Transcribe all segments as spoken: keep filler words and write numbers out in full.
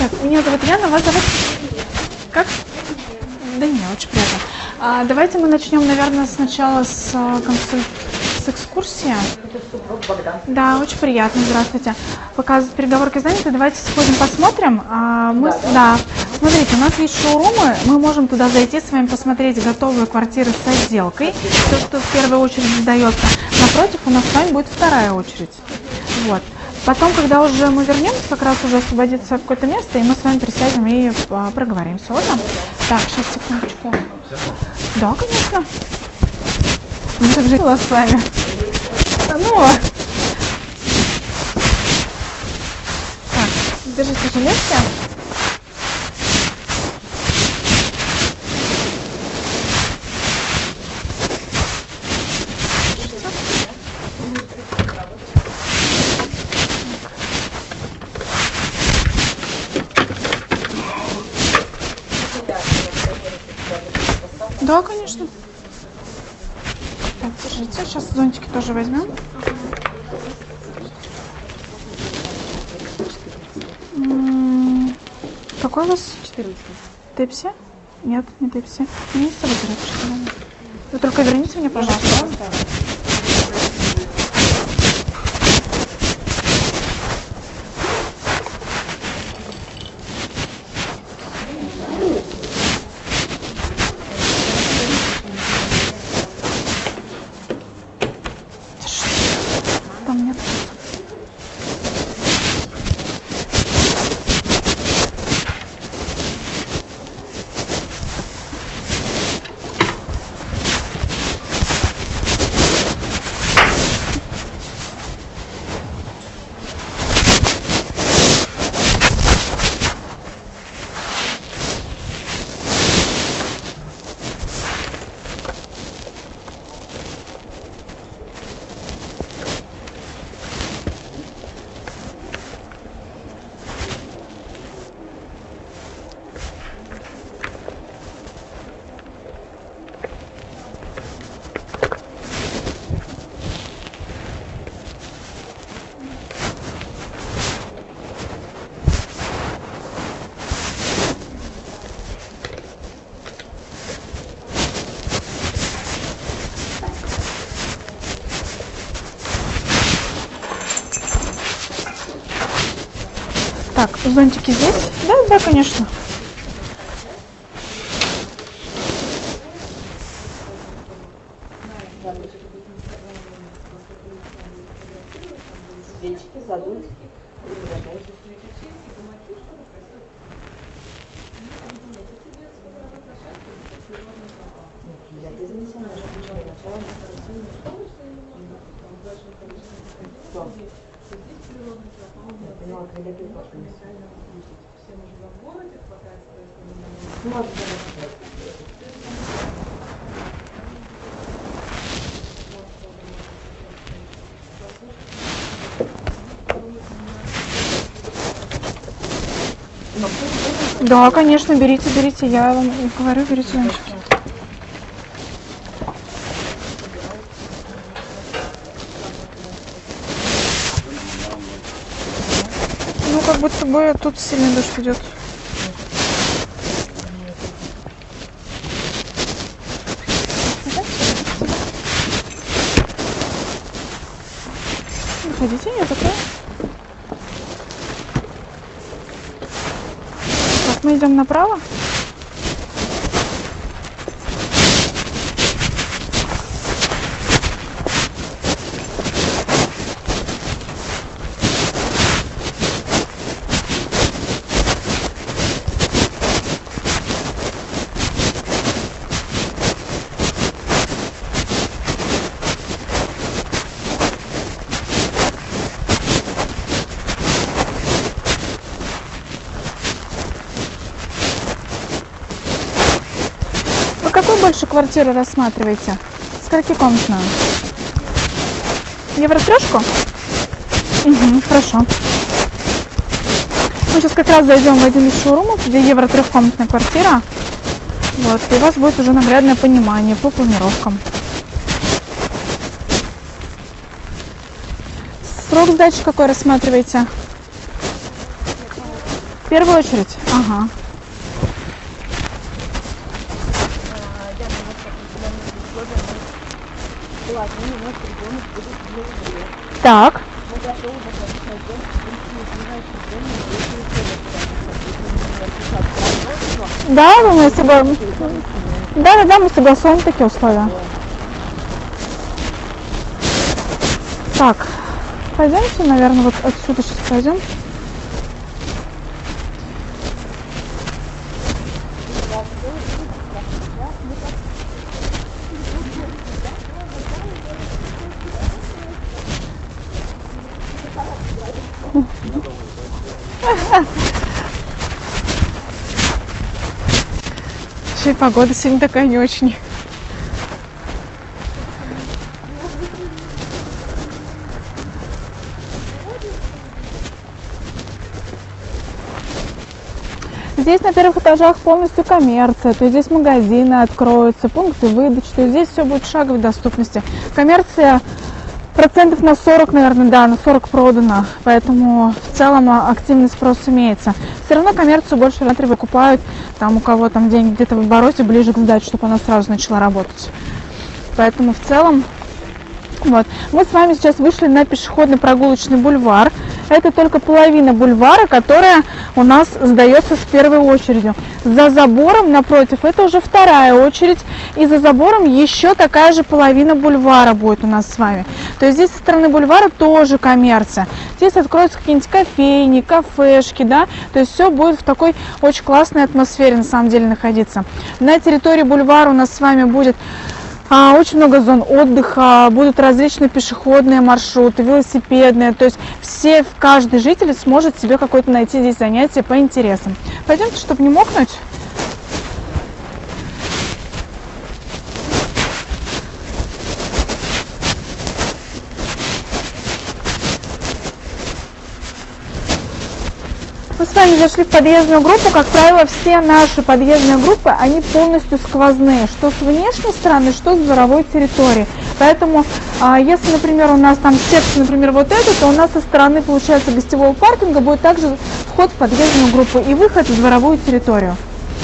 Так, меня зовут Яна, вас зовут? Как? Да не, очень приятно. А, давайте мы начнем, наверное, сначала с, консуль... с экскурсии. Да, очень приятно, здравствуйте. Пока переговорки заняты, давайте сходим посмотрим. А, мы... да, да? Да. Смотрите, у нас есть шоурумы, мы можем туда зайти с вами посмотреть готовые квартиры с отделкой. То, что в первую очередь сдается. Напротив у нас с вами будет вторая очередь. Вот. Потом, когда уже мы вернемся, как раз уже освободится какое-то место, и мы с вами присядем и а, проговоримся. Вот там. Так, сейчас, секундочку. Да, конечно. Я так жила с вами. Ну. Так, держите жилетки. Да, конечно. Так, держите. Сейчас зонтики тоже возьмем. М-м- какой у вас? четырнадцать. Тепси? Нет, не тепси. Не с собой берете, что ли? Вы только верните мне, пожалуйста. Так, зонтики здесь? Да, да, конечно. Свечки задуть. Да, конечно, берите, берите, я вам говорю, берите зонтики. Ну, как будто бы тут сильный дождь идет. Выходите, я такая. Так, мы идем направо. Какую больше квартиру рассматриваете? Сколькикомнатную? Евротрешку? Угу, хорошо. Мы сейчас как раз зайдем в один из шоурумов, где евро трехкомнатная квартира. Вот, и у вас будет уже наглядное понимание по планировкам. Срок сдачи какой рассматриваете? первую очередь? Ага. Так. Да, мы согласны. Да, да, да, мы согласуем такие условия. Так, пойдемте, наверное, вот отсюда сейчас пойдем. Еще и погода сегодня такая не очень. Здесь на первых этажах полностью коммерция, то есть здесь магазины откроются, пункты выдачи, то есть здесь все будет в шаговой доступности. Коммерция процентов на сорок, наверное, да, на сорок продано, поэтому в целом активный спрос имеется. Все равно коммерцию больше рассматривают, выкупают, там у кого там деньги где-то в обороте, ближе к сдаче, чтобы она сразу начала работать. Поэтому в целом, вот, мы с вами сейчас вышли на пешеходный прогулочный бульвар. Это только половина бульвара, которая у нас сдается с первой очередью. За забором напротив это уже вторая очередь. И за забором еще такая же половина бульвара будет у нас с вами. То есть здесь со стороны бульвара тоже коммерция. Здесь откроются какие-нибудь кофейни, кафешки, да. То есть все будет в такой очень классной атмосфере на самом деле находиться. На территории бульвара у нас с вами будет А, очень много зон отдыха, будут различные пешеходные маршруты, велосипедные, то есть все, каждый житель сможет себе какое-то найти здесь занятие по интересам. Пойдемте, чтобы не мокнуть. Мы с вами зашли в подъездную группу. Как правило, все наши подъездные группы, они полностью сквозные, что с внешней стороны, что с дворовой территории. Поэтому, а, если, например, у нас там секция, например, вот эта, то у нас со стороны, получается, гостевого паркинга будет также вход в подъездную группу и выход в дворовую территорию.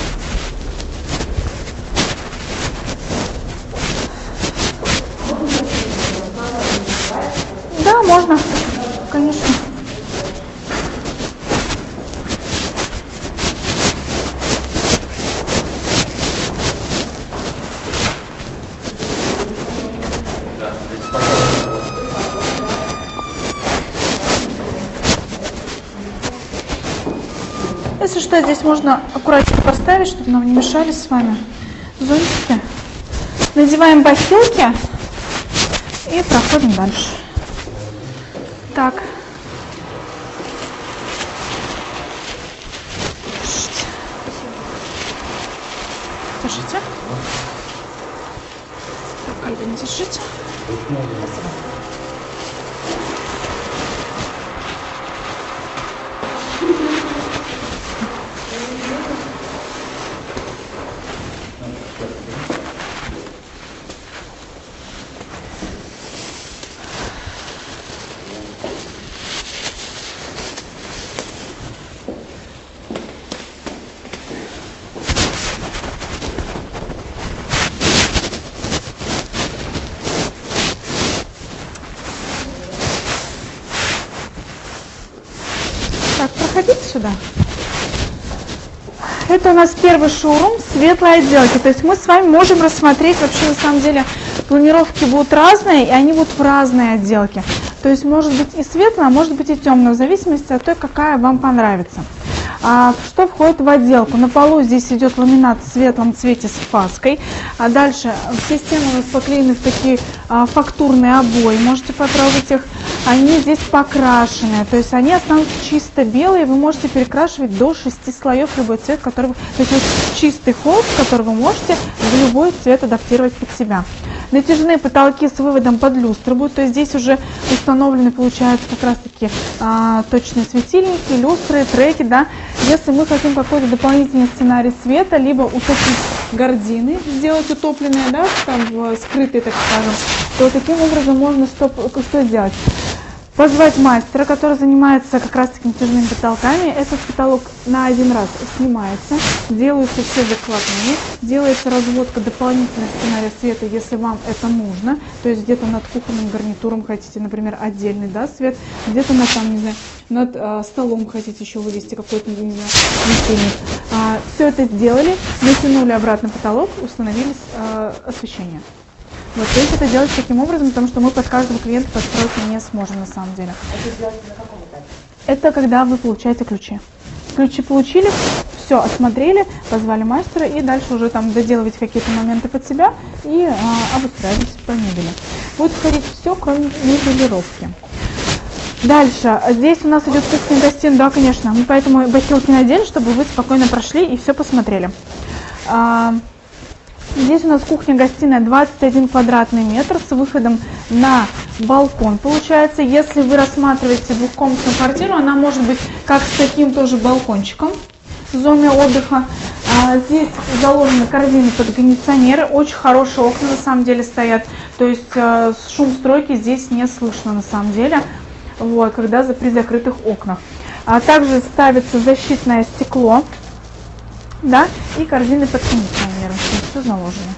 Да, можно, конечно. Если что, здесь можно аккуратнее поставить, чтобы нам не мешали с вами зонтики. Надеваем бахилки и проходим дальше. Так. Держите. Так, Альбин, держите. Так, проходите сюда. Это у нас первый шоурум светлой отделки. То есть мы с вами можем рассмотреть, вообще на самом деле планировки будут разные, и они будут в разные отделки. То есть может быть и светлая, а может быть и темная, в зависимости от той, какая вам понравится. А, что входит в отделку? На полу здесь идет ламинат в светлом цвете с фаской. А дальше все стены у нас поклеены в такие а, фактурные обои. Можете потрогать их. Они здесь покрашены. То есть они останутся чисто белые. Вы можете перекрашивать до шести слоев любой цвет, который вы... То есть вот чистый холст, который вы можете в любой цвет адаптировать под себя. Натяжные потолки с выводом под люстры будут, то есть здесь уже установлены, получается, как раз таки а, точные светильники, люстры, треки, да. Если мы хотим какой-то дополнительный сценарий света, либо утопить гардины, сделать утопленные, да, там, скрытые, так скажем, то таким образом можно что, что сделать. позвать мастера, который занимается как раз таки натяжными потолками. Этот потолок на один раз снимается, делаются все закладные, делается разводка дополнительного сценария света, если вам это нужно. То есть где-то над кухонным гарнитуром хотите, например, отдельный, да, свет, где-то на там, не знаю, над а, столом хотите еще вывести какой-то, не знаю, светильник. А, все это сделали, натянули обратно потолок, установили а, освещение. Вот, то есть это делать таким образом, потому что мы под каждого клиента подстроить не сможем на самом деле. Это делается на каком этапе? Это когда вы получаете ключи. Ключи получили, все осмотрели, позвали мастера и дальше уже там доделываете какие-то моменты под себя и а, обустраиваетесь по мебели. Будет входить все, кроме мебелировки. Дальше. Здесь у нас идет кухня-гостиная, да, конечно. Мы поэтому бахилки надели, чтобы вы спокойно прошли и все посмотрели. А, Здесь у нас кухня-гостиная двадцать один квадратный метр с выходом на балкон. Получается, если вы рассматриваете двухкомнатную квартиру, она может быть как с таким тоже балкончиком в зоне отдыха. А, здесь заложены корзины под кондиционеры. Очень хорошие окна на самом деле стоят. То есть а, шум стройки здесь не слышно на самом деле, вот, когда за, при закрытых окнах. А также ставится защитное стекло. Да, и корзины под кондиционером. Все заложено.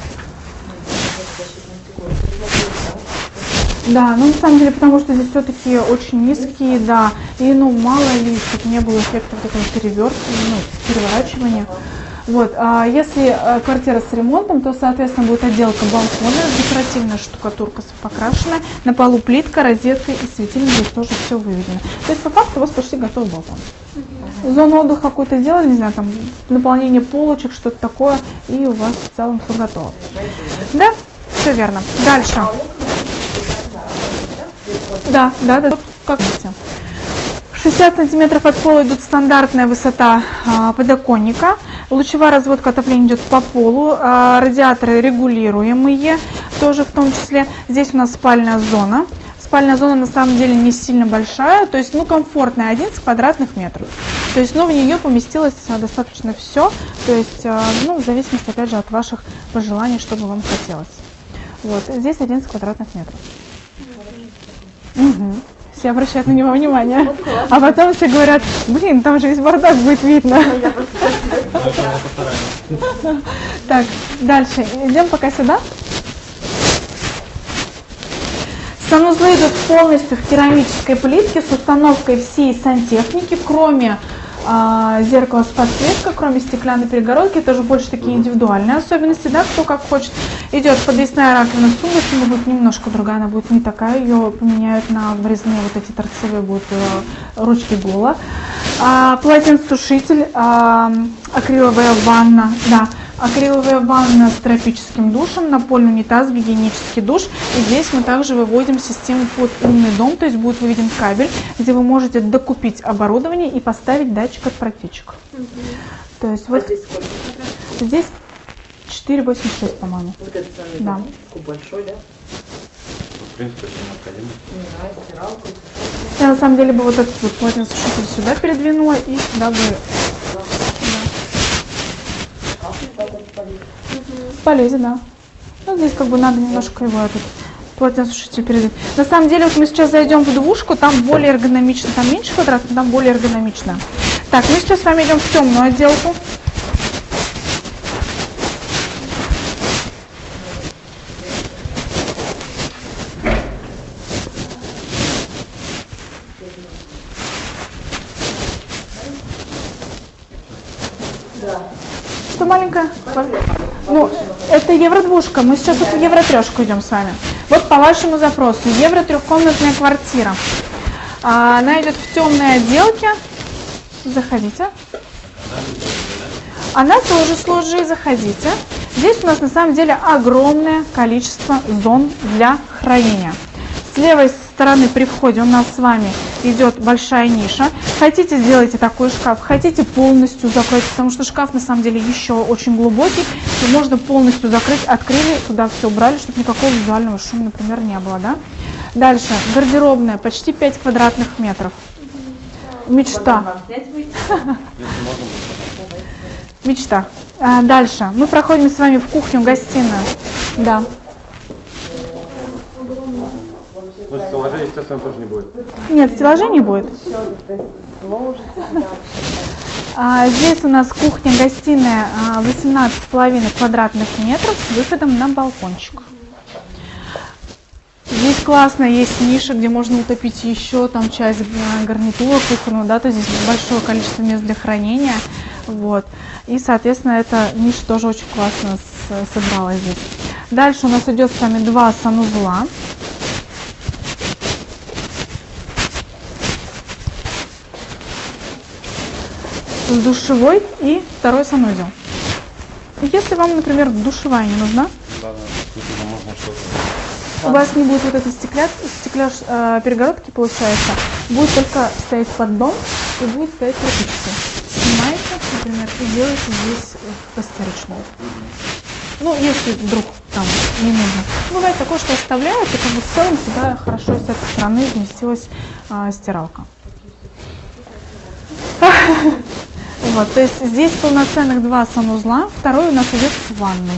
Да, ну на самом деле, потому что здесь все-таки очень низкие, да, и ну мало ли, чтобы не было эффекта вот этого перевертывания, ну, переворачивания. Вот, а если а, квартира с ремонтом, то, соответственно, будет отделка балкона, декоративная штукатурка покрашенная, на полу плитка, розетка и светильник, здесь тоже все выведено. То есть, по факту, у вас почти готовый балкон. Зону отдыха какую-то сделали, не знаю, там, наполнение полочек, что-то такое, и у вас в целом все готово. Да, все верно. Дальше. Да, да, да, как видите. шестьдесят сантиметров от пола идет стандартная высота а, подоконника. Лучевая разводка отопления идет по полу. А, радиаторы регулируемые, тоже в том числе. Здесь у нас спальная зона. Спальная зона на самом деле не сильно большая, то есть, ну, комфортная, одиннадцать квадратных метров. То есть, ну, в нее поместилось достаточно все, то есть, ну, в зависимости, опять же, от ваших пожеланий, что бы вам хотелось. Вот, здесь одиннадцать квадратных метров. Угу. Все обращают на него внимание. А потом все говорят, блин, там же весь бардак будет видно. Так, дальше. Идем пока сюда. Санузлы идут полностью в керамической плитке с установкой всей сантехники, кроме а, зеркала с подсветкой, кроме стеклянной перегородки. Это уже больше такие индивидуальные особенности, да, кто как хочет. Идет подвесная раковина с тумбочкой, но будет немножко другая, она будет не такая, ее поменяют на врезные вот эти торцевые будут ручки Гола. А, полотенцесушитель, а, акриловая ванна, да. Акриловая ванна с тропическим душем, напольный унитаз, гигиенический душ. И здесь мы также выводим систему под умный дом, то есть будет выведен кабель, где вы можете докупить оборудование и поставить датчик от протечек. Угу. То есть вот а здесь четыре восемьдесят шесть, по-моему. Вот этот самый да. Большой, да? В принципе, это необходимо. Не стиралку. Я на самом деле бы вот этот вот полотенцесушитель сюда передвинула и сюда бы... Полезет, да. Ну, здесь как бы надо немножко его этот полотенцесушитель передвинуть. На самом деле, вот мы сейчас зайдем в двушку, там более эргономично, там меньше квадратов, там более эргономично. Так, мы сейчас с вами идем в темную отделку. Что маленькая? Ну, это евро-двушка. Мы сейчас вот в евро-трешку идем с вами. Вот по вашему запросу. Евро-трехкомнатная квартира. А, она идет в темной отделке. Заходите. Она тоже с лоджией. Заходите. Здесь у нас на самом деле огромное количество зон для хранения. С левой стороны при входе у нас с вами идет большая ниша. Хотите, сделайте такой шкаф, хотите, полностью закройте, потому что шкаф на самом деле еще очень глубокий, и можно полностью закрыть, открыли, туда все убрали, чтобы никакого визуального шума, например, не было, да? Дальше, гардеробная, почти пять квадратных метров. Мечта. Мечта. А, дальше, мы проходим с вами в кухню-гостиную. Да. Вы положили естественно, тоже не будет. Нет, стеллажей не будет. А, здесь у нас кухня-гостиная а, восемнадцать с половиной квадратных метров с выходом на балкончик. Здесь классно, есть ниша, где можно утопить еще там часть гарнитура кухонного, да, то есть здесь большое количество мест для хранения, вот. И, соответственно, эта ниша тоже очень классно собралась здесь. Дальше у нас идет с вами два санузла. С душевой и второй санузел. Если вам, например, душевая не нужна, Да, да, тут уже можно что-то. у вас не будет вот этой стекля... стекляш э, перегородки, получается, будет только стоять поддон и будет стоять ручки. Снимаете, например, и делаете здесь постирочную. Ну, если вдруг там не нужно. Бывает такое, что оставляют, и как бы в целом сюда хорошо с этой стороны вместилась э, стиралка. Вот, то есть здесь полноценных два санузла, второй у нас идет с ванной.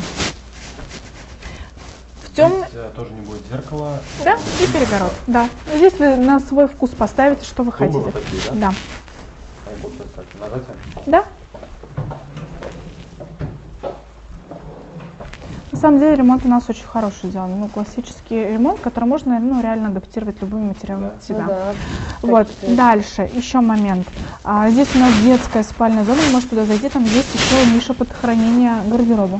В темный... Здесь э, тоже не будет зеркала. Да, и перегород, да. Здесь вы на свой вкус поставите, что вы Трубы хотите. вот такие, да? Да. Они будут сейчас так, нажатие. Да. На самом деле ремонт у нас очень хороший сделан. Ну, классический ремонт, который можно, ну, реально адаптировать любыми материалами под себя. Ну, да. Вот, Так, дальше, еще момент. А, здесь у нас детская спальная зона, вы можете туда зайти, там есть еще ниша под хранение гардероба.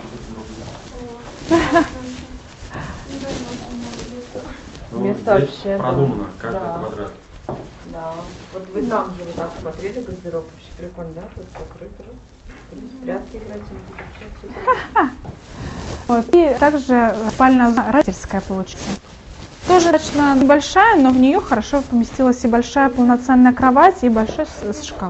Ну, Место здесь вообще, продумано, да. каждый Да. квадрат. Да. Вот вы там же вот так смотрели гардероб, вообще прикольно, да? Тут закрыто. В прятки играть не будете. Вот. И также спальная зона родительская получится. Тоже достаточно небольшая, но в нее хорошо поместилась и большая полноценная кровать, и большой с- с шкаф.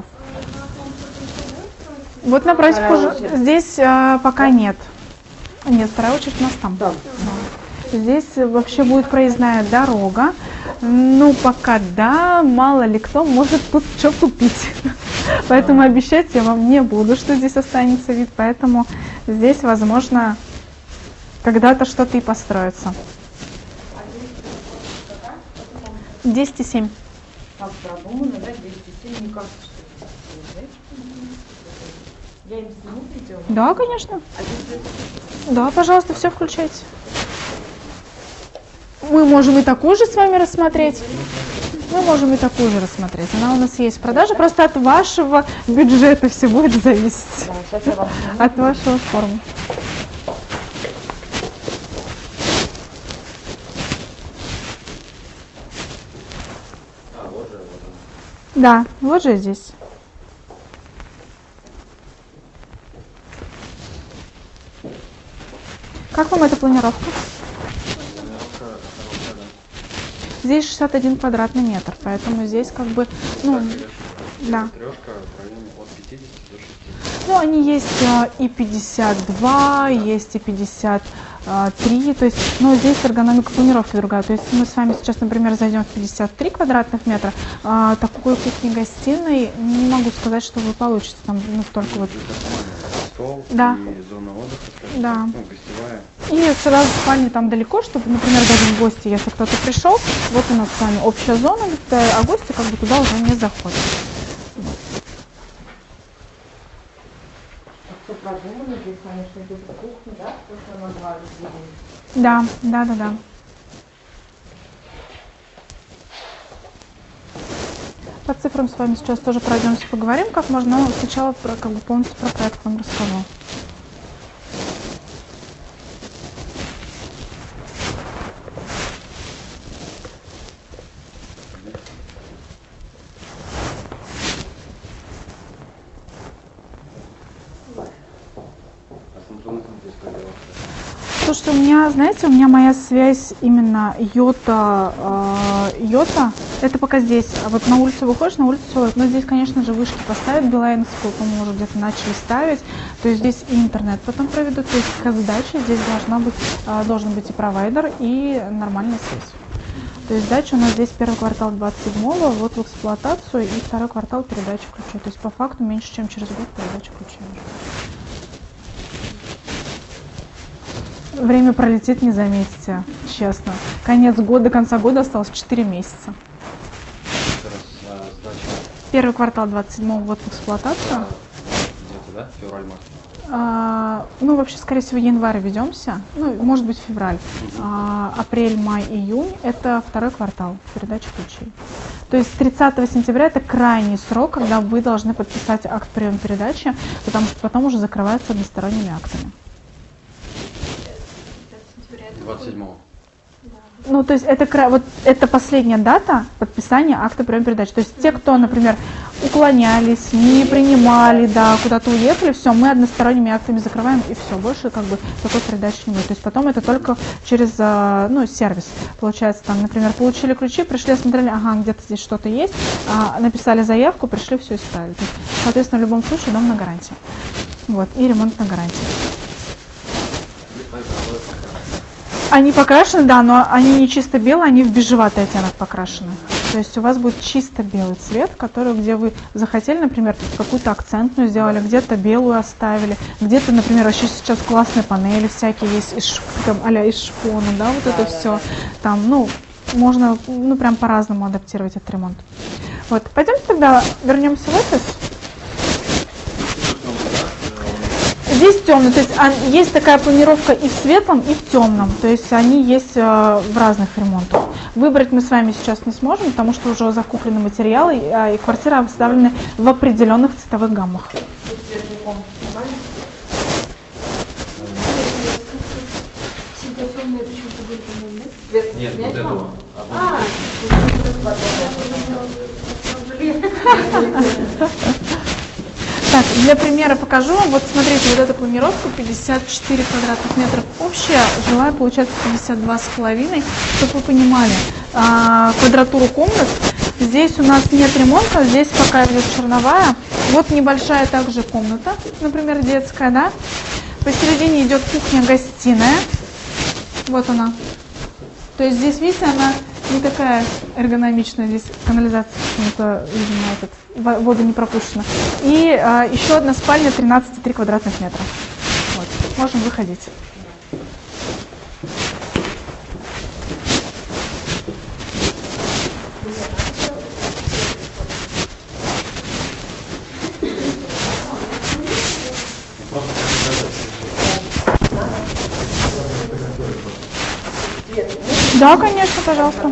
Вот напротив Вторая уже очередь. здесь а, пока нет. Нет, вторая очередь у нас там. Да. Да. Здесь вообще будет проездная дорога. Ну, пока да, мало ли кто может тут что купить. Поэтому обещать я вам не буду, что здесь останется вид. Поэтому здесь, возможно, когда-то что-то и построится. десять и семь. Так продумано, да, десять семь, мне кажется, что десять семь, да? Я им сниму видео? Да, конечно. А если Да, пожалуйста, все включайте. Мы можем и такую же с вами рассмотреть. Мы можем и такую же рассмотреть. Она у нас есть в продаже. Просто от вашего бюджета все будет зависеть. да, сейчас я вам сниму. От вашего формы. А, вот же, вот он. Да, вот же здесь. Как вам эта планировка? Планировка хорошая, да. Здесь шестьдесят один квадратный метр, поэтому здесь как бы, ну, да. Трешка в районе от пятидесяти до шестидесяти. Ну, они есть э, и пятьдесят два, есть и пятьдесят три, то есть, ну, здесь эргономика планировки другая. То есть мы с вами сейчас, например, зайдем в пятьдесят три квадратных метра, а, такой кухни-гостиной не могу сказать, что вы получите там, ну, только вот. Стол Да. и зона отдыха, скажем Да. так, ну, гостевая. И сразу спальни там далеко, чтобы, например, даже в гости, если кто-то пришел, вот у нас с вами общая зона, а гости как бы туда уже не заходят. Все продумано, здесь, конечно, идет кухня, да, то, что назвали здесь. Да, да, да, да. По цифрам с вами сейчас тоже пройдемся, поговорим, как можно, но сначала про, как бы полностью про проект вам расскажу. А Samsung здесь поделался. Слушайте, у меня, знаете, у меня моя связь именно йота, э, йота, это пока здесь, а вот на улицу выходишь, на улицу все, но здесь, конечно же, вышки поставят, билайновскую, по-моему, уже где-то начали ставить, то есть здесь и интернет потом проведут, то есть к сдаче здесь должна быть, э, должен быть и провайдер, и нормальная связь. То есть сдача у нас здесь первый квартал двадцать седьмого, вот в эксплуатацию, и второй квартал передачи ключей, то есть по факту меньше, чем через год передача ключей. Время пролетит, не заметите, честно. Конец года, до конца года осталось четыре месяца. Это раз, а, сдача Первый квартал двадцать седьмого ввод в эксплуатацию. где-то, да? Февраль-март. А, ну, вообще, скорее всего, январь ведемся. Ну, может быть, февраль. А, апрель, май, июнь – это второй квартал передачи ключей. То есть тридцатого сентября – это крайний срок, когда вы должны подписать акт приема передачи, потому что потом уже закрывается односторонними актами. двадцать седьмого. Ну, то есть это, кра- вот, это последняя дата подписания акта приема передачи. То есть те, кто, например, уклонялись, не принимали, да, куда-то уехали, все, мы односторонними актами закрываем, и все, больше как бы такой передачи не будет. То есть потом это только через, а, ну, сервис. Получается, там, например, получили ключи, пришли, осмотрели, ага, где-то здесь что-то есть, а, написали заявку, пришли, все исправили. То есть, соответственно, в любом случае дом на гарантии. Вот, и ремонт на гарантии. Они покрашены, да, но они не чисто белые, они в бежеватый оттенок покрашены. То есть у вас будет чисто белый цвет, который, где вы захотели, например, какую-то акцентную сделали, где-то белую оставили, где-то, например, вообще сейчас классные панели всякие есть, из, ш- там, а-ля из шпона, да, вот это все. Там, ну, можно, ну, прям по-разному адаптировать этот ремонт. Вот, пойдемте тогда вернемся в офис. Здесь темно, то есть а, есть такая планировка и в светлом, и в темном, то есть они есть э, в разных ремонтах. Выбрать мы с вами сейчас не сможем, потому что уже закуплены материалы, э, и квартиры обставлены в определенных цветовых гаммах. Нет, вот этого. Так, для примера покажу вам. Вот смотрите, вот эта планировка пятьдесят четыре квадратных метров общая, жилая получается пятьдесят два с половиной. Чтобы вы понимали а, квадратуру комнат, здесь у нас нет ремонта, здесь пока идет черновая. Вот небольшая также комната, например, детская, да. Посередине идет кухня-гостиная. Вот она. То есть здесь, видите, она не такая эргономичная, здесь канализация почему-то, видимо, этот, вода не пропущена. И а, еще одна спальня тринадцать целых три квадратных метра. Вот. Можем выходить. Да, конечно, пожалуйста.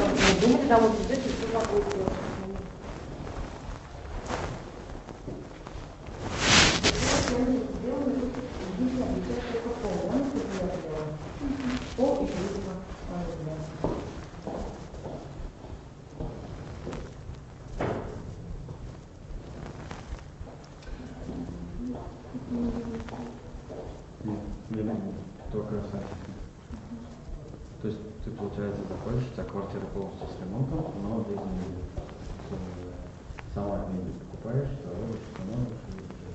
Нет, не могу. Только сантехник. То есть ты, получается, заходишь, у тебя квартира полностью с ремонтом, но без мебели. Сама мебель покупаешь, ставишь, установишь и уже.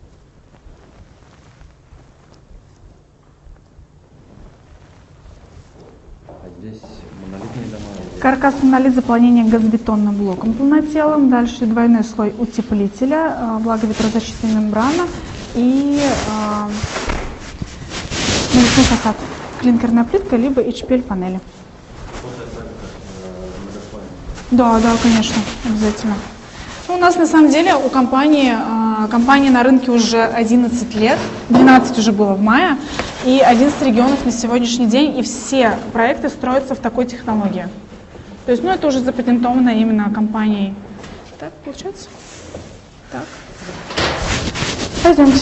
А здесь монолитные дома? Здесь... Каркас монолит, заполнение газобетонным блоком полнотелым. Дальше двойной слой утеплителя, влаговетрозащитная мембрана и э, навесной фасад. Клинкерная плитка, либо эйч пи эль-панели. Да, да, конечно, обязательно. У нас на самом деле у компании, компания на рынке уже одиннадцать лет, двенадцать уже было в мае, и одиннадцать регионов на сегодняшний день, и все проекты строятся в такой технологии. То есть, ну, это уже запатентовано именно компанией. Так, получается? Так. Пойдемте.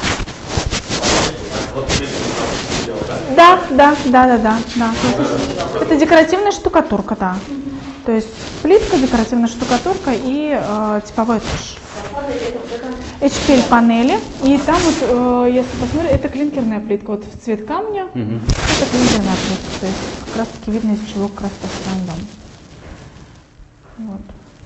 Да, да, да, да, да, да. Это, это декоративная штукатурка, да. То есть плитка, декоративная штукатурка и э, типовой этаж. эйч пи эль-панели. И там вот, э, если посмотреть, это клинкерная плитка. Вот в цвет камня, Угу. это клинкерная плитка. То есть как раз таки видно, из чего как раз построен дом. Вот.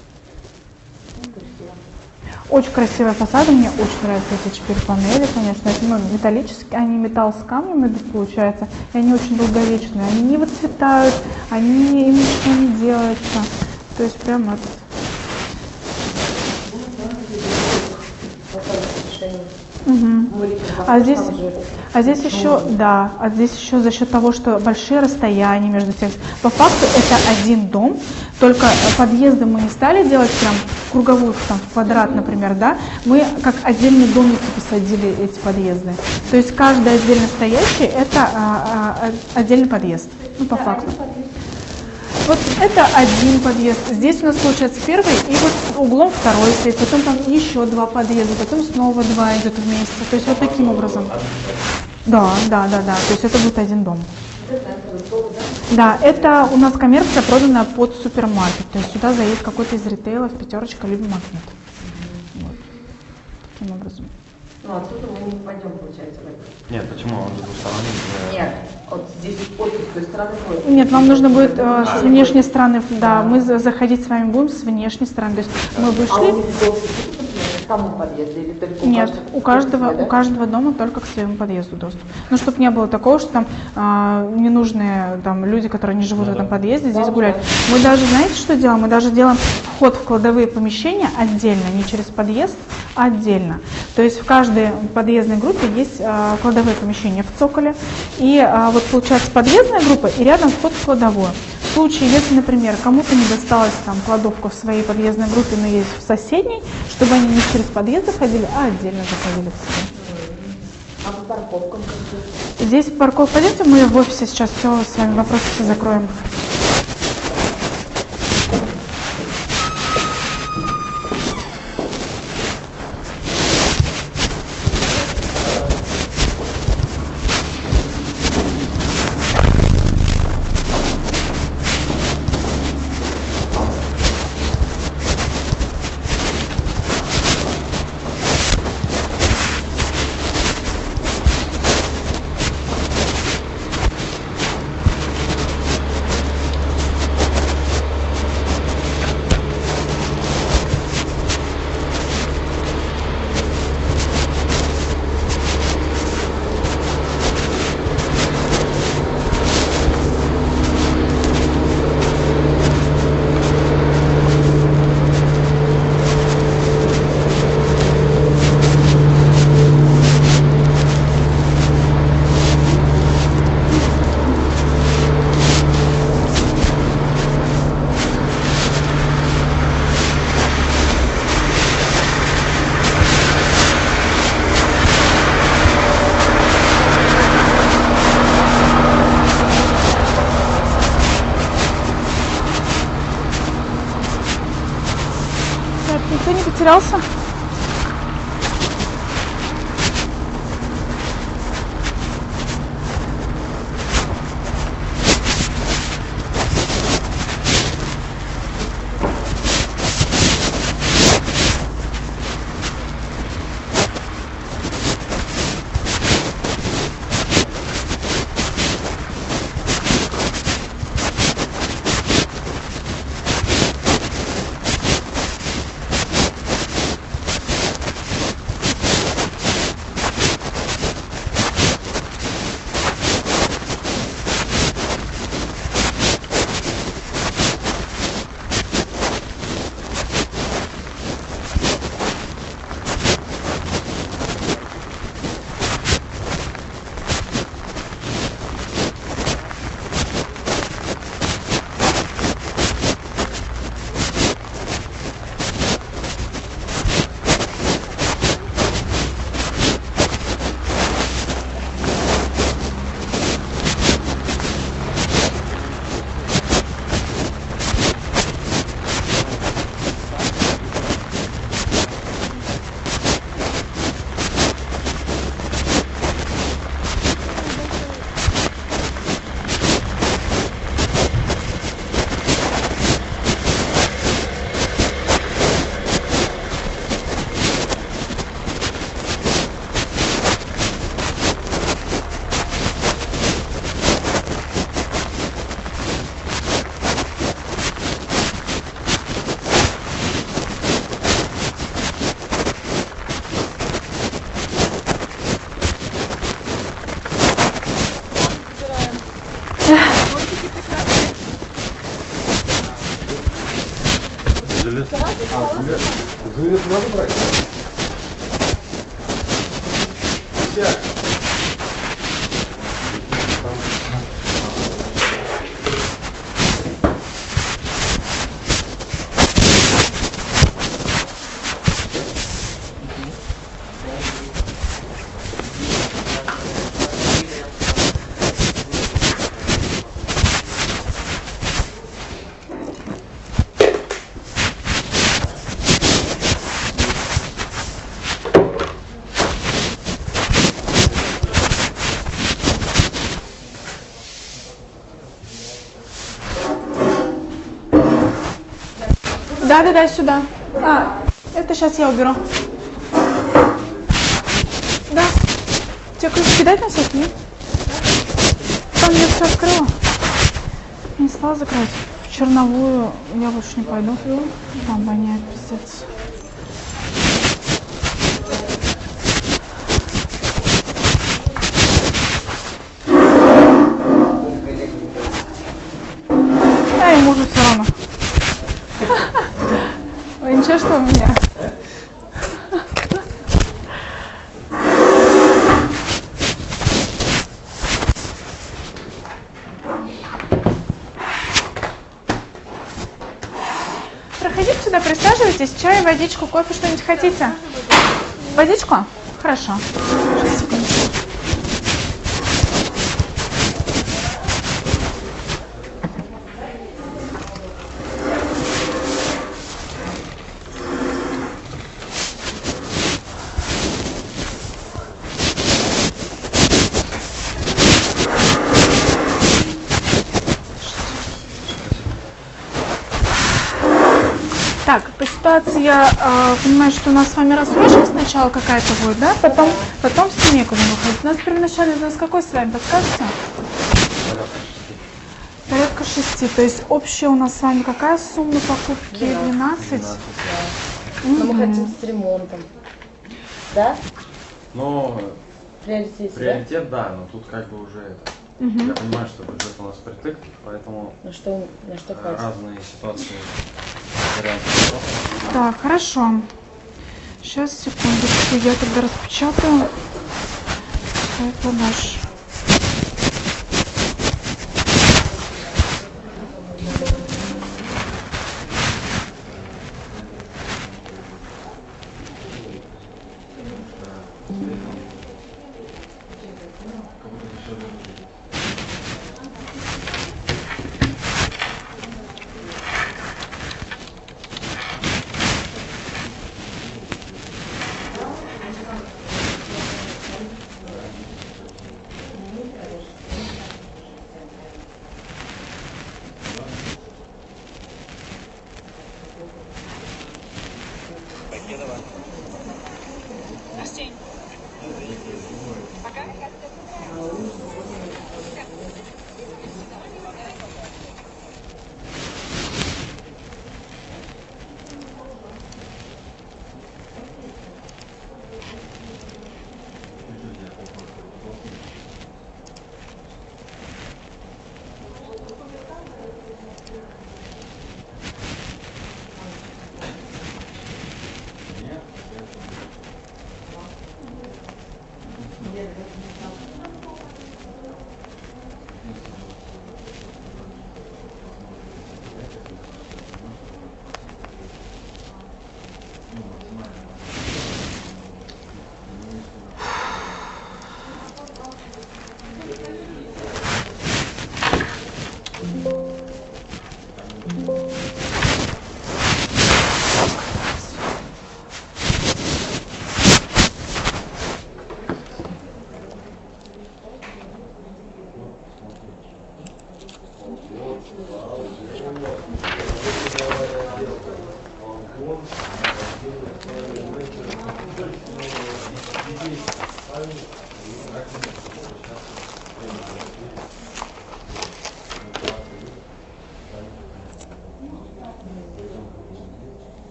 Очень красивые фасады, мне очень нравятся эти эйч пи эль-панели, конечно. Это, ну, металлические, они металл с камнем идут, получается, и они очень долговечные. Они не выцветают, они, им ничего не делается. То есть прям это... состоянии. Мгм. Мы летим в А здесь, там же а здесь еще, да, а здесь еще за счет того, что большие расстояния между всеми. По факту это один дом, только подъезды мы не стали делать прям круговую, там, в квадрат, например, да, мы как отдельные домики посадили эти подъезды. То есть каждый отдельно стоящий это а, а, отдельный подъезд, ну по факту. Вот это один подъезд. Здесь у нас получается первый, и вот углом второй стоит, потом там еще два подъезда, потом снова два идет вместе. То есть вот таким образом. Да, да, да, да. То есть это будет один дом. Да, это у нас коммерция продана под супермаркет. То есть сюда заедет какой-то из ритейлов, пятерочка, либо магнит. Вот. Таким образом. Ну, отсюда мы не пойдем, получается, в это. Нет, почему? Он же двусторонний. Нет, вот здесь вот с той стороны ходит. Нет, вам нужно будет э, с внешней стороны, да, мы за- заходить с вами будем с внешней стороны. То есть мы А у вышли. них дом к тому подъезду или только у Нет, каждого? у каждого, Да? у каждого дома только к своему подъезду доступ. Ну, чтобы не было такого, что там а, ненужные там, люди, которые не живут в этом подъезде, здесь Да, гуляют. да. Мы даже, знаете, что делаем? Мы даже делаем вход в кладовые помещения отдельно, не через подъезд, а отдельно. То есть в каждой подъездной группе есть а, кладовые помещения в цоколе. И а, вот получается подъездная группа и рядом вход в кладовую. В случае, если, например, кому-то не досталась там кладовка в своей подъездной группе, но есть в соседней, чтобы они не через подъезд заходили, а отдельно заходили к себе. А по парковкам как-то? Здесь парковка. Пойдемте, мы в офисе сейчас все с вами вопросы все закроем. Так, никто не потерялся? Желез. А, желез надо брать? Да, да, да, сюда. А, это сейчас я уберу. Да. Тебе ключ кидать на всякий? Нет? Там я все открыла. Не стала закрыть. В черновую я больше не пойду. Там воняет, пиздец. Да, и мужу все равно. Ой, ничего, что у меня. Проходите сюда, присаживайтесь. Чай, водичку, кофе, что-нибудь хотите? Водичку? Хорошо. Сейчас, секундочку. Так, по ситуации я э, понимаю, что у нас с вами рассрочка сначала какая-то будет, да? Потом, потом с ней некуда выходить. У нас первоначально у нас какой с вами, подскажете? Порядка шести. То есть общая у нас с вами какая сумма покупки? двенадцать? Но мы хотим с ремонтом. Да? Но Приоритет, приоритет, да, но тут как бы уже это. Угу. Я понимаю, что бюджет у нас притык, поэтому да? На что, на что э, хватит? разные ситуации, варианты. Так, хорошо. Сейчас, секундочку, я тогда распечатаю. Чай продаж.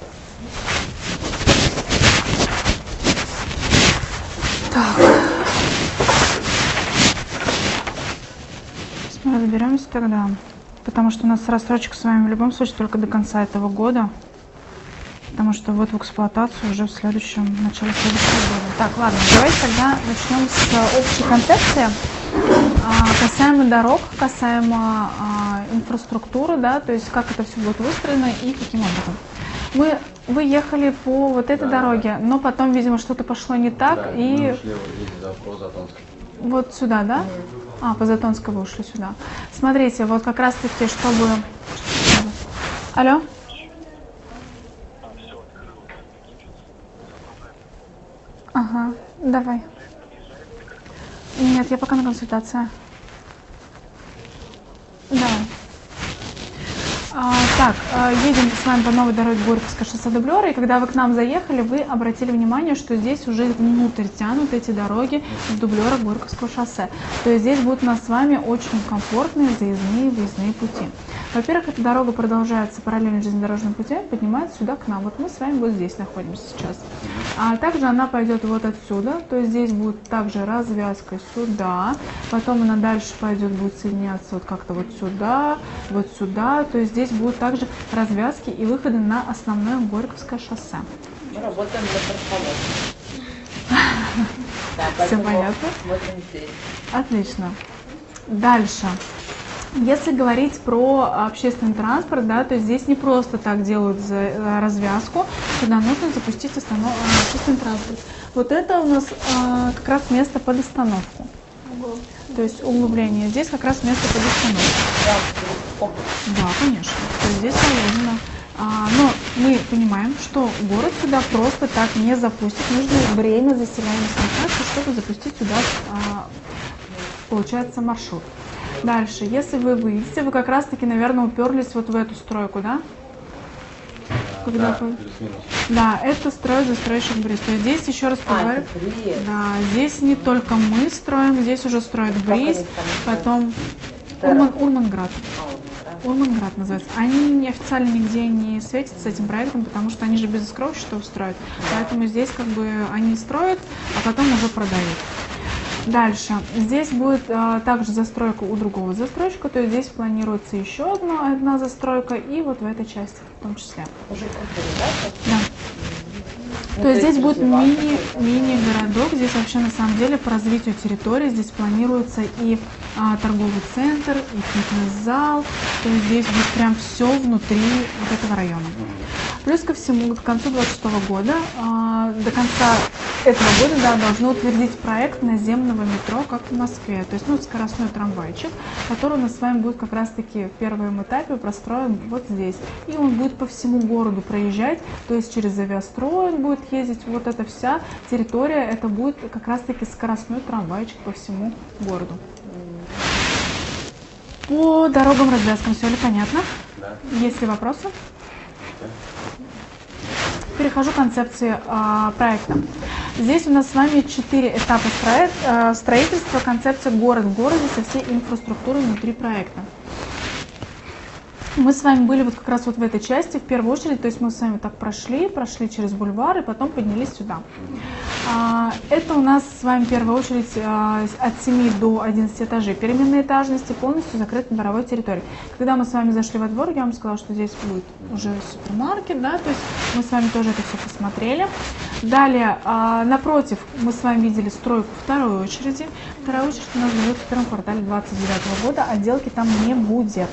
Так. разберемся тогда. Потому что у нас рассрочка с вами в любом случае только до конца этого года. Потому что вот в эксплуатацию уже в следующем, в начале следующего года. Так, ладно, давайте тогда начнем с общей концепции. А, касаемо дорог, касаемо а, инфраструктуры, да, то есть как это все будет выстроено и каким образом. Мы, вы ехали по вот этой да, дороге, да. но потом, видимо, что-то пошло не так, да, и... Мы ушли вот, по Затонской. Вот сюда, да? А, по Затонской вы ушли сюда. Смотрите, вот как раз-таки, чтобы... Алло? Ага, давай. Нет, я пока на консультации. Давай. А, так, едем с вами по новой дороге Горьковское шоссе Дублера, и когда вы к нам заехали, вы обратили внимание, что здесь уже внутрь тянут эти дороги с Дублера Горьковского шоссе. То есть здесь будут у нас с вами очень комфортные заездные и выездные пути. Во-первых, эта дорога продолжается параллельно железнодорожным путем, поднимается сюда к нам. Вот мы с вами вот здесь находимся сейчас. А также она пойдет вот отсюда, то есть здесь будет также развязка сюда, потом она дальше пойдет, будет соединяться вот как-то вот сюда, вот сюда, то есть здесь будут также развязки и выходы на основное Горьковское шоссе. Мы работаем на транспорте. Все понятно? Смотрим здесь. Отлично. Дальше. Если говорить про общественный транспорт, да, то здесь не просто так делают за развязку, сюда нужно запустить останов... общественный транспорт. Вот это у нас а, как раз место под остановку. Угу. То есть углубление. Здесь как раз место под остановку. Да, конечно. То есть здесь положено. А, но мы понимаем, что город сюда просто так не запустит. Нужно время заселяемости локации, чтобы запустить сюда, а, получается, маршрут. Дальше, если вы выйдете, вы как раз-таки, наверное, уперлись вот в эту стройку, да? Когда да, вы... да, это строит застройщик Бриз. То есть здесь, еще раз говорю, а, да, здесь не только мы строим, здесь уже строит Бриз, потом Урман, Урманград. Урманград называется. Они неофициально нигде не светятся с этим проектом, потому что они же без застройщиков строят. Поэтому здесь как бы они строят, а потом уже продают. Дальше. Здесь будет а, также застройка у другого застройщика, то есть здесь планируется еще одна, одна застройка и вот в этой части в том числе. Уже да? Да. Ну, то есть здесь будет мини, мини-городок, здесь вообще на самом деле по развитию территории, здесь планируется и а, торговый центр, и фитнес-зал, то есть здесь будет прям все внутри вот этого района. Плюс ко всему, к концу две тысячи двадцать шестого года, а, до конца этого года, да, должны утвердить проект наземного метро, как в Москве. То есть, ну, скоростной трамвайчик, который у нас с вами будет как раз-таки в первом этапе простроен вот здесь. И он будет по всему городу проезжать, то есть через авиастрой он будет ездить. Вот эта вся территория, это будет как раз-таки скоростной трамвайчик по всему городу. По дорогам, развязкам все ли понятно? Да. Есть ли вопросы? Перехожу к концепции э, проекта. Здесь у нас с вами четыре этапа строит, э, строительства, концепция город в городе со всей инфраструктурой внутри проекта. Мы с вами были вот как раз вот в этой части, в первую очередь, то есть мы с вами так прошли, прошли через бульвар и потом поднялись сюда. А, это у нас с вами в первую очередь а, от семи до одиннадцати этажей переменной этажности, полностью закрыта дворовой территорией. Когда мы с вами зашли во двор, я вам сказала, что здесь будет уже супермаркет, да, то есть мы с вами тоже это все посмотрели. Далее, а, напротив, мы с вами видели стройку второй очереди. Вторая очередь у нас будет в первом квартале две тысячи двадцать девятого года, отделки там не будет.